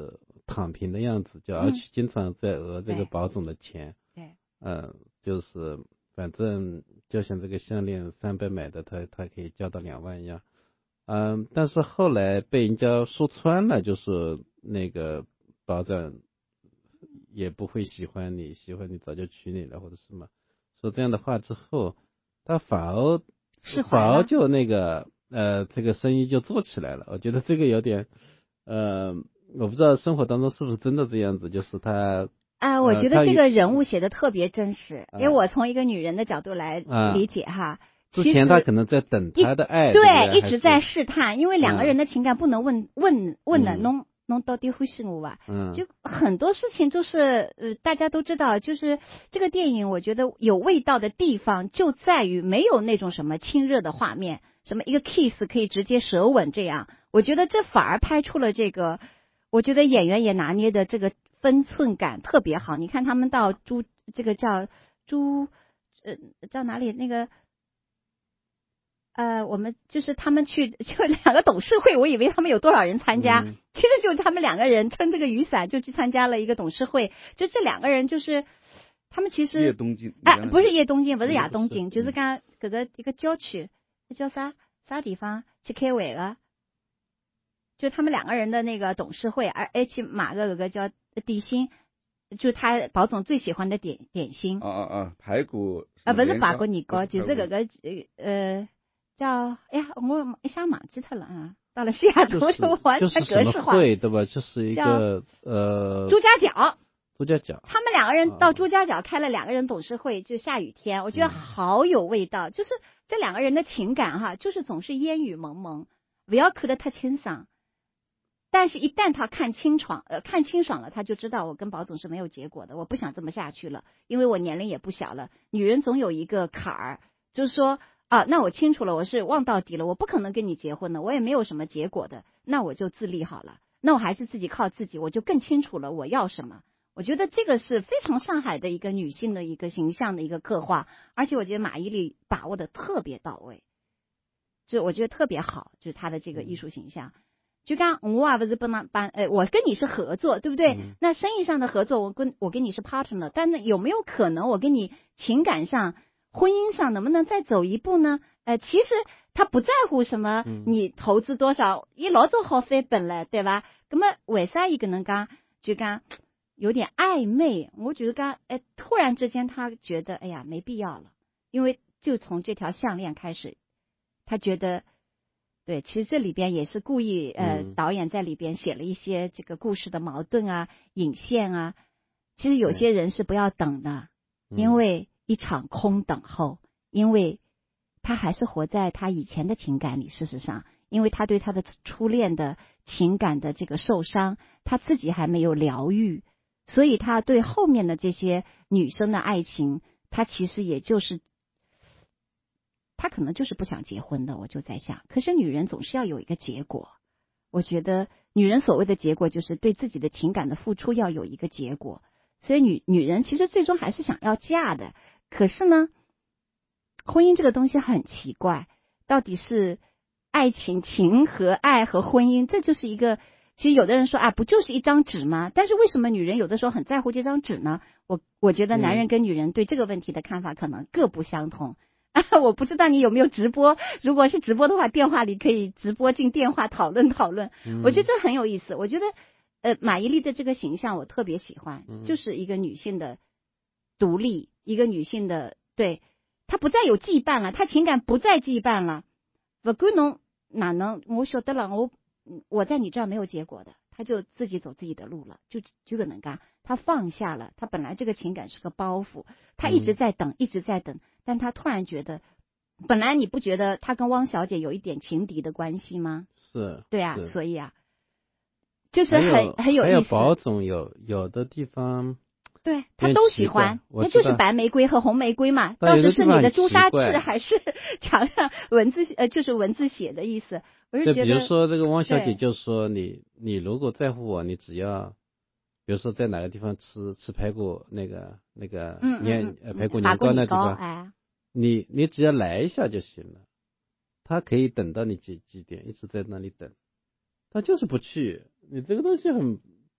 躺平的样子，就而且经常在讹这个保总的钱。 对， 嗯、呃，就是反正就像这个项链三百买的，他他可以交到两万一样。嗯、呃，但是后来被人家说穿了，就是那个保总也不会喜欢你，喜欢你早就娶你了或者什么，说这样的话之后，他反而反而就那个呃这个生意就做起来了。我觉得这个有点呃，我不知道生活当中是不是真的这样子，就是他。 啊，我觉得这个人物写的特别真实，呃、因为我从一个女人的角度来理解哈。 之前他可能在等他的爱， 对， 对对一直在试探，因为两个人的情感不能问、嗯、问问了，弄弄到底会是我吧？嗯，就很多事情就是呃，大家都知道，就是这个电影，我觉得有味道的地方就在于没有那种什么亲热的画面，什么一个 kiss 可以直接舌吻这样，我觉得这反而拍出了这个，我觉得演员也拿捏的这个。分寸感特别好，你看他们到朱这个叫朱呃叫哪里那个呃我们就是他们去就两个董事会，我以为他们有多少人参加，嗯、其实就是他们两个人撑这个雨伞就去参加了一个董事会，就这两个人就是他们其实叶东京哎不是叶东京不是亚东京，就是刚这个一个郊区，那叫啥啥地方去开会了。就他们两个人的那个董事会，而而且买个有个叫点心，就他保总最喜欢的点点心。 啊啊啊，排骨啊，不是排骨年糕，就是这个呃叫哎呀，我一下忘记他了啊。到了西雅图就完全格式化， 会对吧？就是一个呃朱家角。 朱家角。 他们两个人到朱家角开了两个人董事会，就下雨天，我觉得好有味道。嗯、就是这两个人的情感哈，就是总是烟雨蒙蒙，不要看得太清爽。但是，一旦他看清爽，呃，看清爽了，他就知道我跟保总是没有结果的，我不想这么下去了，因为我年龄也不小了。女人总有一个坎儿，就是说啊，那我清楚了，我是望到底了，我不可能跟你结婚的，我也没有什么结果的，那我就自立好了，那我还是自己靠自己，我就更清楚了我要什么。我觉得这个是非常上海的一个女性的一个形象的一个刻画，而且我觉得马伊琍把握的特别到位，就我觉得特别好，就是她的这个艺术形象。就刚我啊不是不能帮呃，我跟你是合作，对不对？嗯、那生意上的合作，我跟我跟你是 partner， 但是有没有可能我跟你情感上、婚姻上能不能再走一步呢？呃，其实他不在乎什么你投资多少，伊老早好翻本了，对吧？那么为啥伊个能讲就讲有点暧昧？我觉得讲哎，突然之间他觉得哎呀没必要了，因为就从这条项链开始，他觉得。对，其实这里边也是故意，呃，嗯、导演在里边写了一些这个故事的矛盾啊、引线啊。其实有些人是不要等的，嗯、因为一场空等候，因为他还是活在他以前的情感里。事实上，因为他对他的初恋的情感的这个受伤，他自己还没有疗愈，所以他对后面的这些女生的爱情，他其实也就是。他可能就是不想结婚的，我就在想，可是女人总是要有一个结果。我觉得女人所谓的结果就是对自己的情感的付出要有一个结果，所以女女人其实最终还是想要嫁的。可是呢，婚姻这个东西很奇怪，到底是爱情、情和爱和婚姻，这就是一个。其实有的人说啊，不就是一张纸吗？但是为什么女人有的时候很在乎这张纸呢？我我觉得男人跟女人对这个问题的看法可能各不相同。啊，我不知道你有没有直播，如果是直播的话，电话里可以直播进电话讨论讨论。嗯、我觉得这很有意思。我觉得，呃，马伊琍的这个形象我特别喜欢，嗯、就是一个女性的独立，一个女性的，对，她不再有羁绊了，她情感不再羁绊了。不管侬哪能，我晓得了，我我在你这儿没有结果的，她就自己走自己的路了，就就个能干，她放下了，她本来这个情感是个包袱，她一直在等，嗯、一直在等。但他突然觉得，本来你不觉得他跟汪小姐有一点情敌的关系吗？ 是， 对啊，所以啊，就是很很有意思。 还有保总有有的地方， 对他都喜欢，那就是白玫瑰和红玫瑰嘛。到底是你的朱砂痣还是墙上文字呃，就是文字写的意思？我是觉得， 比如说这个汪小姐就说你你如果在乎我，你只要。比如说在哪个地方吃吃排骨那个那个年呃排骨年糕那地方， 哎、 你你只要来一下就行了，他可以等到你几几点，一直在那里等，他就是不去。你这个东西很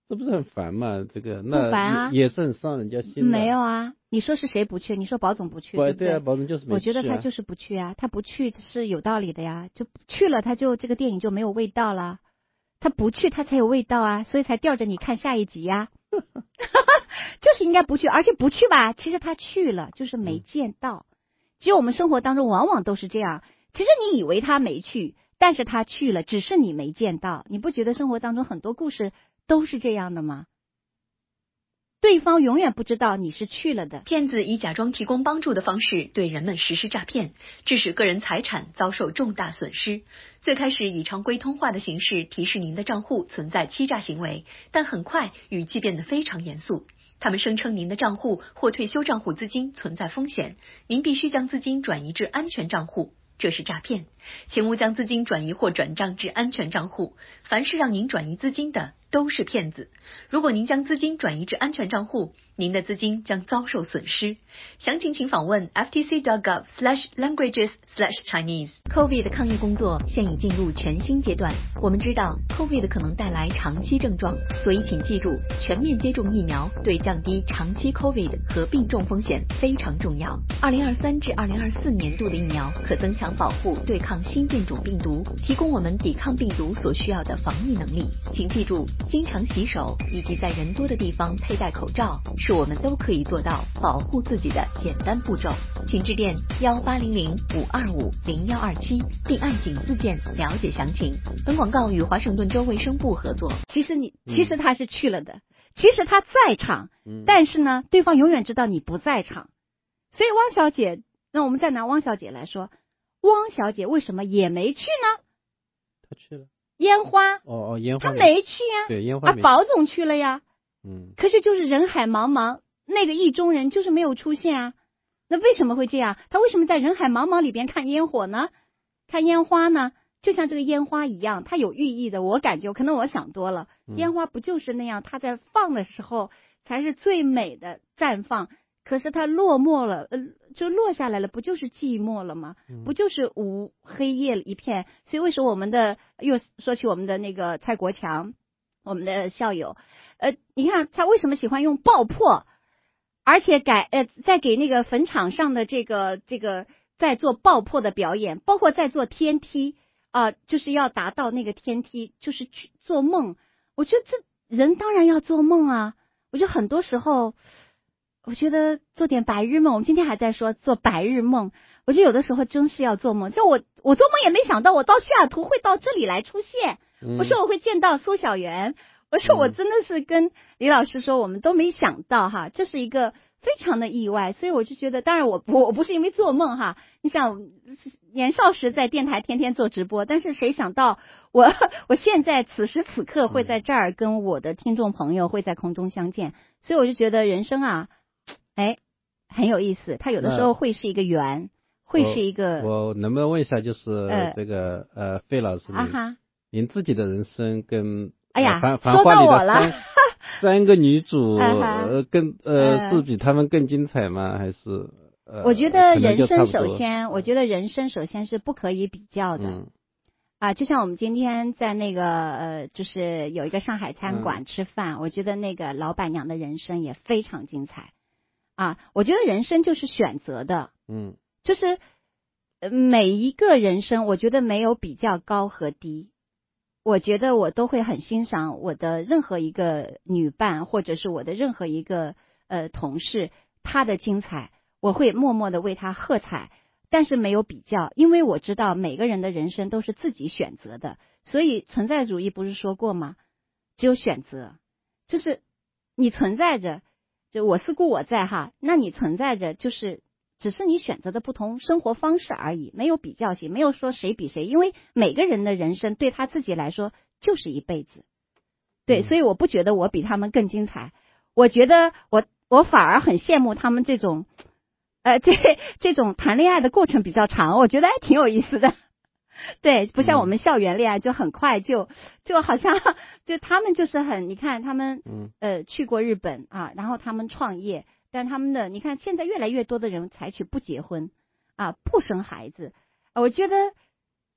这不是很烦吗？这个那不烦啊， 也是很伤人家心的。 没有啊，你说是谁不去？你说保总不去，对不对？ 对啊，保总就是没去啊。 我觉得他就是不去啊，他不去是有道理的呀，就去了他就这个电影就没有味道了，他不去他才有味道啊，所以才吊着你看下一集呀。就是应该不去，而且不去吧，其实他去了就是没见到。其实我们生活当中往往都是这样，其实你以为他没去，但是他去了，只是你没见到。你不觉得生活当中很多故事都是这样的吗？对方永远不知道你是去了的。 骗子以假装提供帮助的方式对人们实施诈骗，致使个人财产遭受重大损失。最开始以常规通话的形式提示您的账户存在欺诈行为，但很快语气变得非常严肃。他们声称您的账户或退休账户资金存在风险，您必须将资金转移至安全账户。这是诈骗，请勿将资金转移或转账至安全账户。凡是让您转移资金的都是骗子。如果您将资金转移至安全账户，您的资金将遭受损失。详情请访问 f t c dot gov slash languages slash Chinese。COVID 抗疫工作现已进入全新阶段。我们知道 COVID 可能带来长期症状，所以请记住，全面接种疫苗对降低长期 COVID 和病重风险非常重要。二零二三至二零二四年度的疫苗可增强保护对抗新变种病毒，提供我们抵抗病毒所需要的防御能力。请记住，经常洗手以及在人多的地方佩戴口罩，是我们都可以做到保护自己的简单步骤。请致电幺八零零五二五零幺二七，并按井字键了解详情。本广告与华盛顿州卫生部合作。 其实你，其实他是去了的，嗯、其实他在场，嗯、但是呢，对方永远知道你不在场。所以汪小姐，那我们再拿汪小姐来说，汪小姐为什么也没去呢？ 她去了。 烟花哦哦，烟花她没去呀， 对，烟花没去。 啊，保总去了呀， 嗯， 可是就是人海茫茫，那个意中人就是没有出现啊。那为什么会这样？他为什么在人海茫茫里边看烟火呢？看烟花呢？就像这个烟花一样，它有寓意的。我感觉可能我想多了， 嗯、 烟花不就是那样？它在放的时候才是最美的绽放。可是它落寞了，呃，就落下来了，不就是寂寞了吗？ 嗯、 不就是无黑夜一片？所以为什么我们的又说起我们的那个蔡国强，我们的校友，呃，你看他为什么喜欢用爆破，而且改呃在给那个坟场上的这个这个在做爆破的表演，包括在做天梯啊、呃，就是要达到那个天梯，就是去做梦。我觉得这人当然要做梦啊，我觉得很多时候。我觉得做点白日梦，我们今天还在说做白日梦，我觉得有的时候真是要做梦。就我我做梦也没想到我到西雅图会到这里来出现， 嗯、 我说我会见到苏小媛，我说我真的是跟李老师说我们都没想到哈，这是一个非常的意外，所以我就觉得，当然我我我不是因为做梦哈，你想年少时在电台天天做直播，但是谁想到我我现在此时此刻会在这儿跟我的听众朋友会在空中相见，所以我就觉得人生啊。哎，很有意思。它有的时候会是一个圆，会是一个。 我能不能问一下，就是这个呃，呃费老师， 啊哈， 您自己的人生跟哎呀， 繁繁花里的三三个女主， 呃， 更呃是比她们更精彩吗？还是？呃， 我觉得人生首先，我觉得人生首先是不可以比较的。 嗯啊，就像我们今天在那个呃，就是有一个上海餐馆吃饭，嗯、我觉得那个老板娘的人生也非常精彩。啊，我觉得人生就是选择的， 嗯， 就是每一个人生，我觉得没有比较高和低。我觉得我都会很欣赏我的任何一个女伴，或者是我的任何一个呃同事，她的精彩，我会默默的为她喝彩。但是没有比较，因为我知道每个人的人生都是自己选择的，所以存在主义不是说过吗？只有选择，就是你存在着。就我思故我在哈，那你存在着就是只是你选择的不同生活方式而已，没有比较性，没有说谁比谁，因为每个人的人生对他自己来说就是一辈子，对， 嗯、 所以我不觉得我比他们更精彩，我觉得我我反而很羡慕他们这种，呃，这这种谈恋爱的过程比较长，我觉得还挺有意思的。对，不像我们校园恋爱就很快就就好像就他们就是很，你看他们呃去过日本啊，然后他们创业，但他们的你看现在越来越多的人采取不结婚啊，不生孩子，我觉得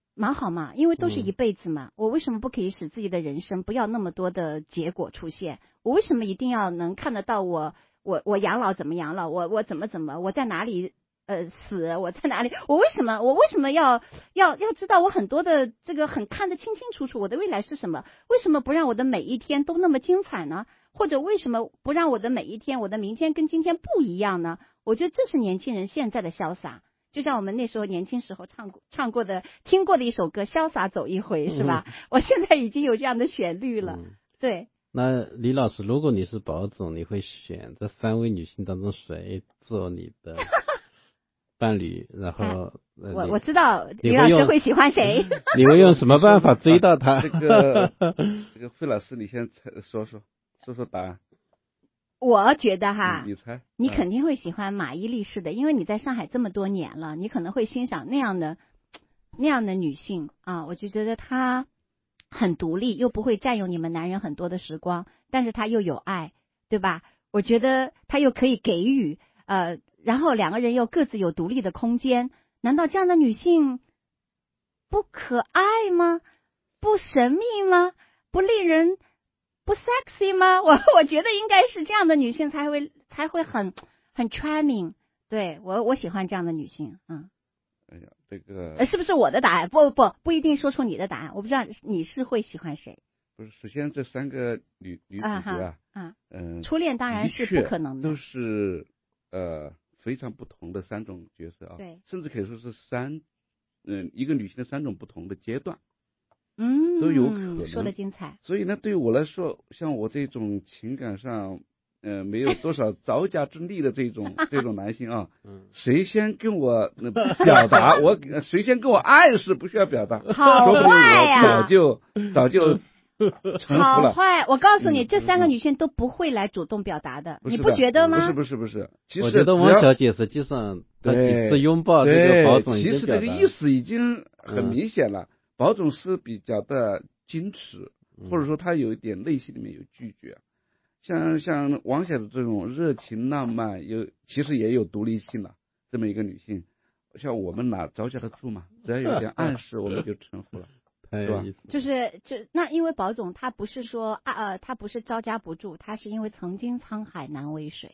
蛮好嘛，因为都是一辈子嘛、嗯，我为什么不可以使自己的人生不要那么多的结果出现？我为什么一定要能看得到我我我养老怎么养老，我我怎么怎么我在哪里呃死，我在哪里？我为什么我为什么要要要知道我很多的这个很看得清清楚楚，我的未来是什么？为什么不让我的每一天都那么精彩呢？或者为什么不让我的每一天，我的明天跟今天不一样呢？我觉得这是年轻人现在的潇洒。就像我们那时候年轻时候唱过、唱过的、听过的一首歌《潇洒走一回》，是吧？嗯、我现在已经有这样的旋律了。嗯、对。 那李老师，如果你是保总，你会选这三位女性当中谁做你的伴侣？然后、 呃、我我知道李老师会喜欢谁。 你会用什么办法追到他？ 这个这个费老师，你先说说说说答案。 我觉得哈， 你猜， 你肯定会喜欢马伊琍式的，因为你在上海这么多年了，你可能会欣赏那样的那样的女性啊。我就觉得她很独立，又不会占用你们男人很多的时光，但是她又有爱，对吧？我觉得她又可以给予，呃，然后两个人又各自有独立的空间。难道这样的女性不可爱吗？不神秘吗？不令人不 sexy 吗？我我觉得应该是这样的女性才会才会很很 charming。对，我我喜欢这样的女性，嗯。 哎呀，这个呃，是不是我的答案？不不不一定说出你的答案，我不知道你是会喜欢谁。 不是，首先这三个女女主角啊， 嗯嗯、呃， 初恋当然是不可能的， 都是呃非常不同的三种角色啊， 对， 甚至可以说是三，嗯、呃，一个女性的三种不同的阶段。 嗯， 都有可能， 说的精彩。 所以呢，对于我来说，像我这种情感上，呃，没有多少招架之力的这种这种男性啊，嗯，谁先跟我、呃、表达，我谁先跟我暗示，不需要表达， 好坏呀、 啊，早就早就成熟了。 好坏，我告诉你、嗯，这三个女性都不会来主动表达的， 嗯、 你不觉得吗？ 不是不是不是，其实我觉得汪小姐实际上她几次拥抱这个保总已经其实这个意思已经很明显了。嗯，保总是比较的矜持，或者说他有一点内心里面有拒绝，像像王小的这种热情浪漫，有其实也有独立性了。这么一个女性，像我们哪招架得住嘛？只要有点暗示，我们就臣服了， 是吧？ 就是就那因为保总他不是说啊呃他不是招架不住，他是因为曾经沧海难为水。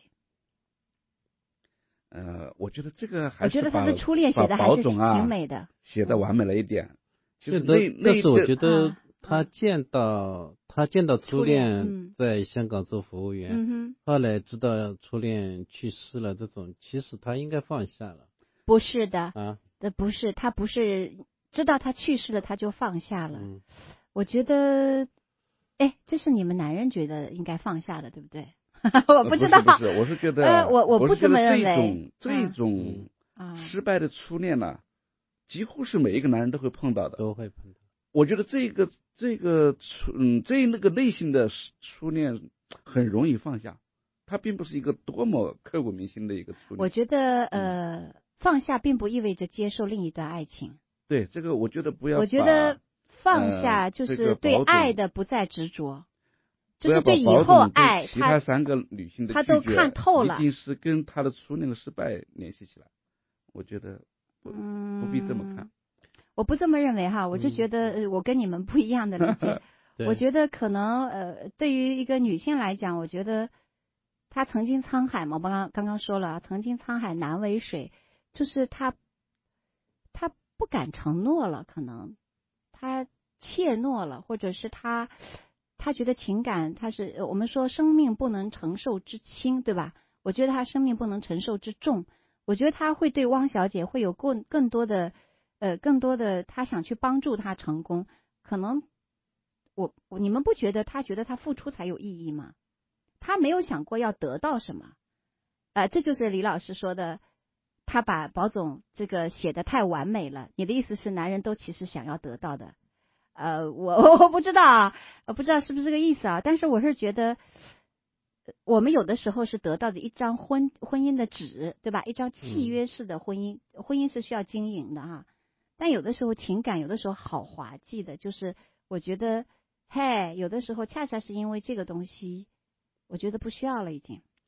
呃，我觉得这个还是我觉得他的初恋写的还是挺美的， 写的完美了一点。其实那那是我觉得他见到、嗯、他见到初恋在香港做服务员、 嗯， 后来知道初恋去世了，这种其实他应该放下了。 不是的啊， 这不是他不是知道他去世了他就放下了。 嗯， 我觉得，哎，这是你们男人觉得应该放下的，对不对？我不知道， 不是，不是我是觉得， 呃、我我不这么认为。这种失败的初恋呢、啊。嗯几乎是每一个男人都会碰到的， 都会碰到。 我觉得这个这个初嗯这那个类型的初恋很容易放下，它并不是一个多么刻骨铭心的一个初恋。 我觉得呃、嗯、放下并不意味着接受另一段爱情。 对这个我觉得不要。 我觉得放下就是对爱的不再执着，呃这个、就是对以后爱其他三个女性的他都看透了， 一定是跟他的初恋的失败联系起来。我觉得。 嗯， 不必这么看。 我不这么认为哈，我就觉得、呃、我跟你们不一样的理解。我觉得可能呃，对于一个女性来讲，我觉得她曾经沧海嘛，我刚刚刚刚说了，曾经沧海难为水，就是她她不敢承诺了，可能她怯懦了，或者是她她觉得情感，她是我们说生命不能承受之轻，对吧？我觉得她生命不能承受之重。我觉得他会对汪小姐会有更更多的，呃，更多的他想去帮助她成功。可能我我你们不觉得他觉得他付出才有意义吗？他没有想过要得到什么，呃，这就是李老师说的，他把保总这个写得太完美了。你的意思是男人都其实想要得到的？呃，我我不知道啊，我不知道是不是这个意思啊。但是我是觉得。我们有的时候是得到的一张婚婚姻的纸，对吧？一张契约式的婚姻，嗯、婚姻是需要经营的哈。但有的时候情感，有的时候好滑稽的，就是我觉得，嘿，有的时候恰恰是因为这个东西，我觉得不需要了已经。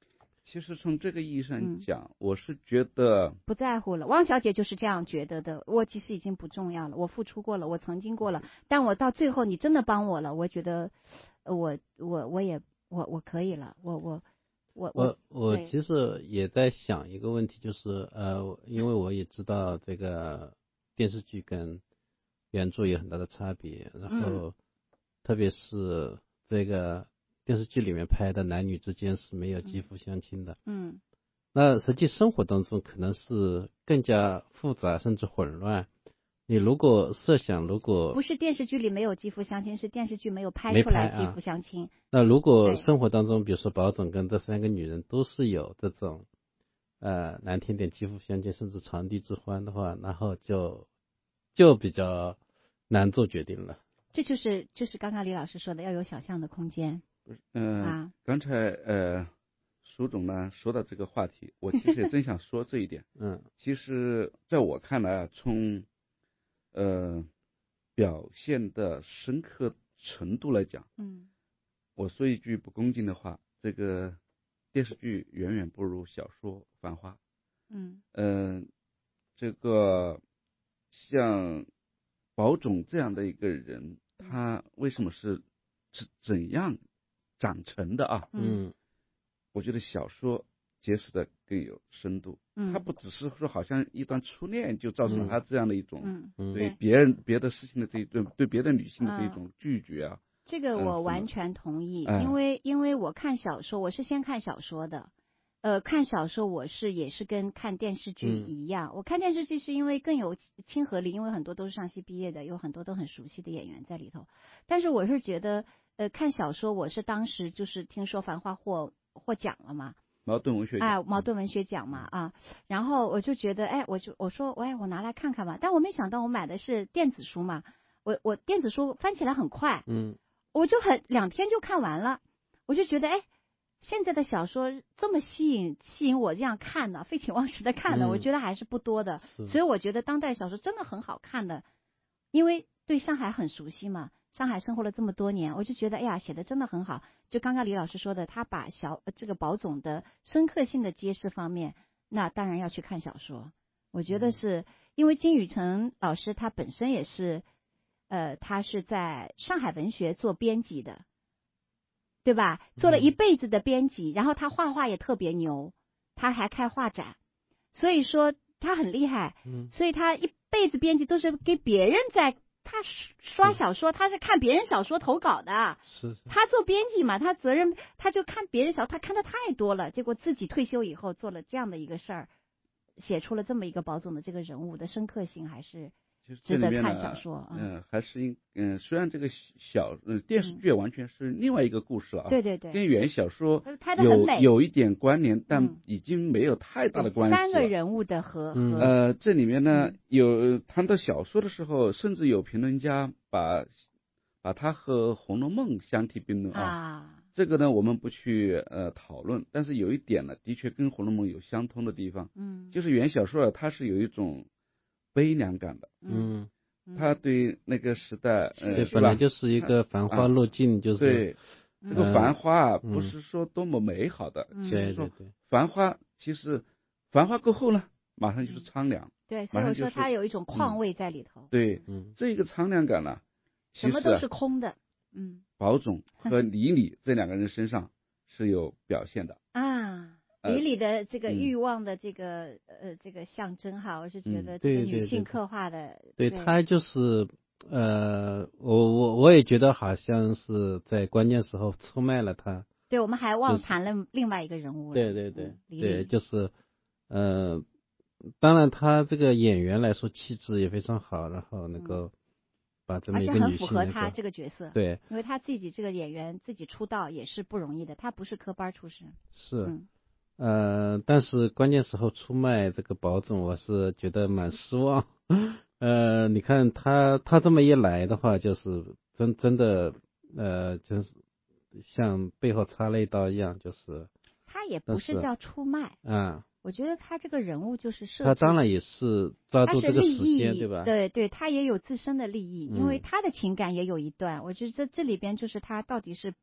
其实从这个意义上讲，嗯、我是觉得不在乎了。汪小姐就是这样觉得的。我其实已经不重要了，我付出过了，我曾经过了，但我到最后你真的帮我了，我觉得我我我也我我可以了，我我我我我其实也在想一个问题，就是呃，因为我也知道这个电视剧跟原著有很大的差别，然后、嗯、特别是这个。电视剧里面拍的男女之间是没有肌肤相亲的， 嗯， 那实际生活当中可能是更加复杂甚至混乱。你如果设想，如果不是电视剧里没有肌肤相亲，是电视剧没有拍出来肌肤相亲。 啊、那如果生活当中，比如说宝总跟这三个女人都是有这种呃难听点肌肤相亲，甚至床笫之欢的话，然后就就比较难做决定了。 这就是就是刚刚李老师说的，要有想象的空间。 嗯、呃啊，刚才呃，苏总呢说到这个话题，我其实也正想说这一点。 嗯， 其实在我看来啊，从呃表现的深刻程度来讲， 嗯， 我说一句不恭敬的话，这个电视剧远远不如小说《繁花》。 嗯， 嗯、呃，这个像宝总这样的一个人，他为什么是是怎样长成的啊？ 嗯， 我觉得小说揭示的更有深度。 嗯， 他不只是说好像一段初恋就造成了他这样的一种嗯对别人、嗯、别的事情的这一种对别的女性的这一种拒绝啊。 嗯、这个我完全同意， 嗯、 因为因为我看小说，我是先看小说的。呃，看小说我是也是跟看电视剧一样、嗯，我看电视剧是因为更有亲和力，因为很多都是上戏毕业的，有很多都很熟悉的演员在里头。但是我是觉得，呃，看小说我是当时就是听说《繁花》获获奖了嘛， 茅盾文学奖， 哎，茅盾文学奖嘛啊，然后我就觉得，哎，我就我说，哎，我拿来看看吧。但我没想到我买的是电子书嘛，我我电子书翻起来很快， 嗯， 我就很两天就看完了，我就觉得，哎。现在的小说这么吸引吸引我这样看的，废寝忘食的看的、嗯，我觉得还是不多的。所以我觉得当代小说真的很好看的，因为对上海很熟悉嘛，上海生活了这么多年，我就觉得哎呀，写的真的很好。就刚刚李老师说的，他把小这个宝总的深刻性的揭示方面，那当然要去看小说。我觉得是、嗯、因为金宇澄老师他本身也是，呃，他是在上海文学做编辑的。对吧？做了一辈子的编辑、嗯，然后他画画也特别牛，他还开画展，所以说他很厉害。 嗯， 所以他一辈子编辑都是给别人在，他刷小说，他是看别人小说投稿的。 是是。 他做编辑嘛，他责任他就看别人小说，他看的太多了，结果自己退休以后做了这样的一个事儿，写出了这么一个宝总的这个人物的深刻性，还是。值得看小说， 嗯、呃，还是应嗯、呃，虽然这个小呃电视剧完全是另外一个故事了啊， 嗯、对对对， 跟原小说有有一点关联，但已经没有太大的关系了。 三个人物的和和呃，这里面呢、嗯、有谈到小说的时候，甚至有评论家把把它和《红楼梦》相提并论啊。 啊这个呢，我们不去呃讨论，但是有一点呢，的确跟《红楼梦》有相通的地方， 嗯， 就是原小说啊，它是有一种。悲凉感的， 嗯， 他对那个时代，呃， 对，本来就是一个繁花落尽， 啊、 就是对、嗯、这个繁花啊， 嗯、 不是说多么美好的， 嗯、 其实说繁花，其实繁花过后呢，马上就是苍凉， 对，所以我说它有一种况味在里头， 嗯、对， 嗯， 这个苍凉感呢，其实、啊、 什么都是空的，嗯， 宝总和李李这两个人身上是有表现的啊。李李的这个欲望的这个、嗯、呃这个象征哈，我是觉得这个女性刻画的， 嗯、对她就是呃，我我我也觉得好像是在关键时候出卖了她。 对，我们还忘谈了另外一个人物了。 对对对， 嗯、李对，就是呃，当然她这个演员来说气质也非常好，然后能够把这么一个女性、 而且很符合她这个角色。 对， 因为她自己这个演员自己出道也是不容易的，她不是科班出身。 是。 嗯呃，但是关键时候出卖这个宝总，我是觉得蛮失望。呃，你看他他这么一来的话，就是真真的呃，就是像背后插了一刀一样，就是他也不是叫出卖啊。 我觉得他这个人物就是设计， 他当然也是抓住这个时间，对吧？ 对对，他也有自身的利益， 嗯、 因为他的情感也有一段。我觉得这这里边就是他到底是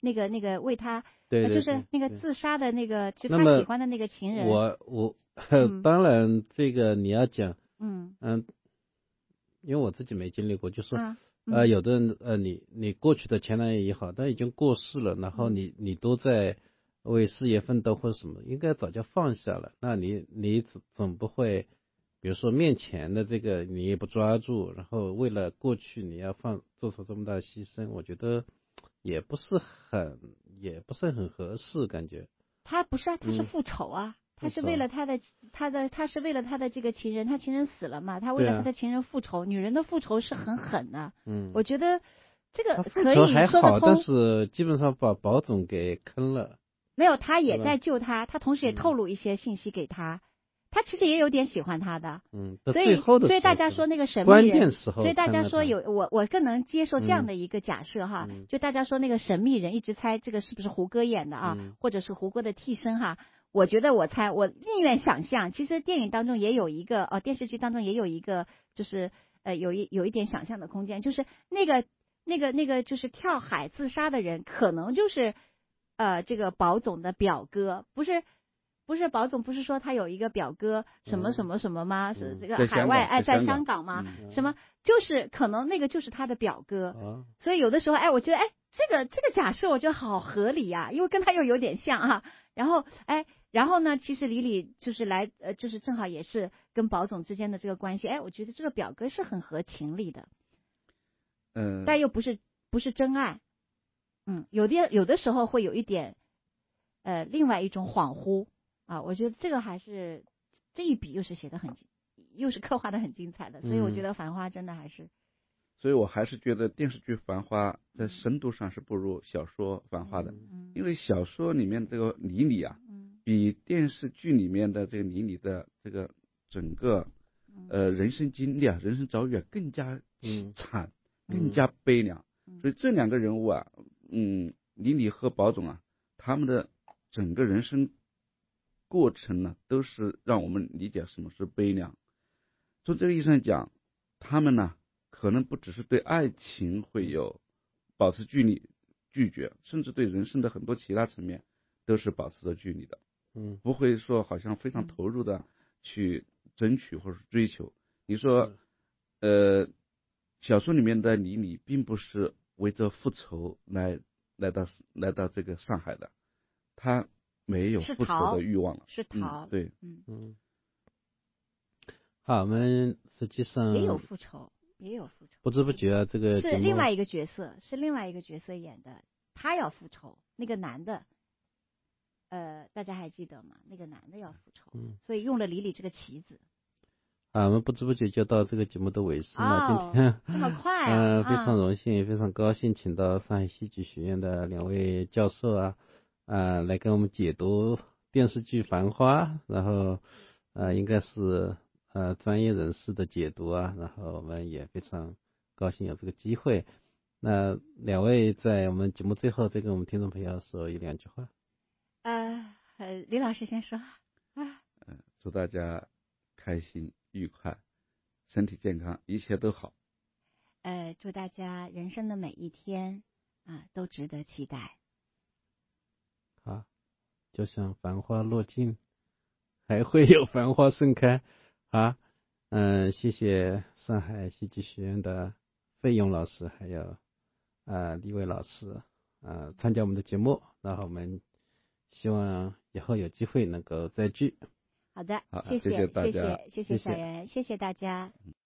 那个那个为他， 对对对就是那个自杀的那个，就他那么喜欢的那个情人。 我我、 嗯、 当然这个你要讲， 嗯嗯，因为我自己没经历过，就说、 啊嗯、 呃有的人呃你你过去的前男友也好，他已经过世了，然后你、嗯、你都在为事业奋斗或者什么，应该早就放下了。那你你总总不会，比如说面前的这个你也不抓住，然后为了过去你要放做出这么大的牺牲，我觉得也不是很也不是很合适，感觉。 他不是啊，他是复仇啊。嗯他是为了他的他的他是为了他的这个情人，他情人死了嘛，他为了他的情人复仇。啊、女人的复仇是很狠的，嗯，我觉得这个可以说得通。 但是基本上把保总给坑了。 没有，他也在救他，他同时也透露一些信息给他，嗯、他其实也有点喜欢他的， 嗯， 所以所以大家说那个神秘人， 关键时候所以大家说有我我更能接受这样的一个假设哈，嗯、就大家说那个神秘人一直猜这个是不是胡歌演的啊，嗯、或者是胡歌的替身哈。我觉得我猜，我宁愿想象，其实电影当中也有一个，呃，电视剧当中也有一个，就是呃，有一有一点想象的空间，就是那个那个那个就是跳海自杀的人，可能就是呃这个保总的表哥，不是不是保总不是说他有一个表哥什么什么什么吗？嗯、是这个海外哎在香港吗？嗯、什么就是可能那个就是他的表哥，嗯、所以有的时候哎，我觉得哎这个这个假设我觉得好合理啊，因为跟他又有点像啊，然后哎。然后呢，其实李李就是来，呃，就是正好也是跟保总之间的这个关系，哎，我觉得这个表哥是很合情理的， 嗯， 但又不是不是真爱，嗯，有的有的时候会有一点，呃，另外一种恍惚啊，我觉得这个还是这一笔又是写的很，又是刻画的很精彩的，所以我觉得《繁花》真的还是， 嗯、所以我还是觉得电视剧《繁花》在深度上是不如小说《繁花》的，嗯、因为小说里面这个李李啊。嗯比电视剧里面的这个李李的这个整个呃人生经历啊、人生遭遇啊更加惨、嗯、更加悲凉，嗯、所以这两个人物啊，嗯，李李和保总啊，他们的整个人生过程呢，都是让我们理解什么是悲凉。从这个意义上讲，他们呢可能不只是对爱情会有保持距离拒绝，甚至对人生的很多其他层面都是保持着距离的。 嗯， 不会说好像非常投入的去争取或者追求。你说，呃，小说里面的李李并不是为着复仇来来到来到这个上海的，他没有复仇的欲望了， 是逃， 嗯、对， 嗯嗯。好，我们实际上也有复仇，也有复仇， 不知不觉啊，这个是另外一个角色，是另外一个角色演的，他要复仇，那个男的。呃，大家还记得吗？那个男的要复仇，嗯、所以用了李李这个棋子。 啊，我们不知不觉就到这个节目的尾声了。哦、今天这么快啊！ 嗯、呃，非常荣幸，嗯、非常高兴，请到上海戏剧学院的两位教授啊，啊、呃，来给我们解读电视剧《繁花》，然后呃，应该是呃专业人士的解读啊，然后我们也非常高兴有这个机会。那两位在我们节目最后再跟我们听众朋友说一两句话。 呃，李老师先说啊。 嗯，祝大家开心愉快，身体健康，一切都好。 呃，祝大家人生的每一天啊都值得期待。 好，就像繁花落尽，还会有繁花盛开。好，嗯、呃，谢谢上海戏剧学院的费勇老师，还有呃李伟老师，呃参加我们的节目，然后我们。希望以后有机会能够再聚。 好的， 好谢谢， 谢谢大家谢谢，谢谢小袁，谢谢大家。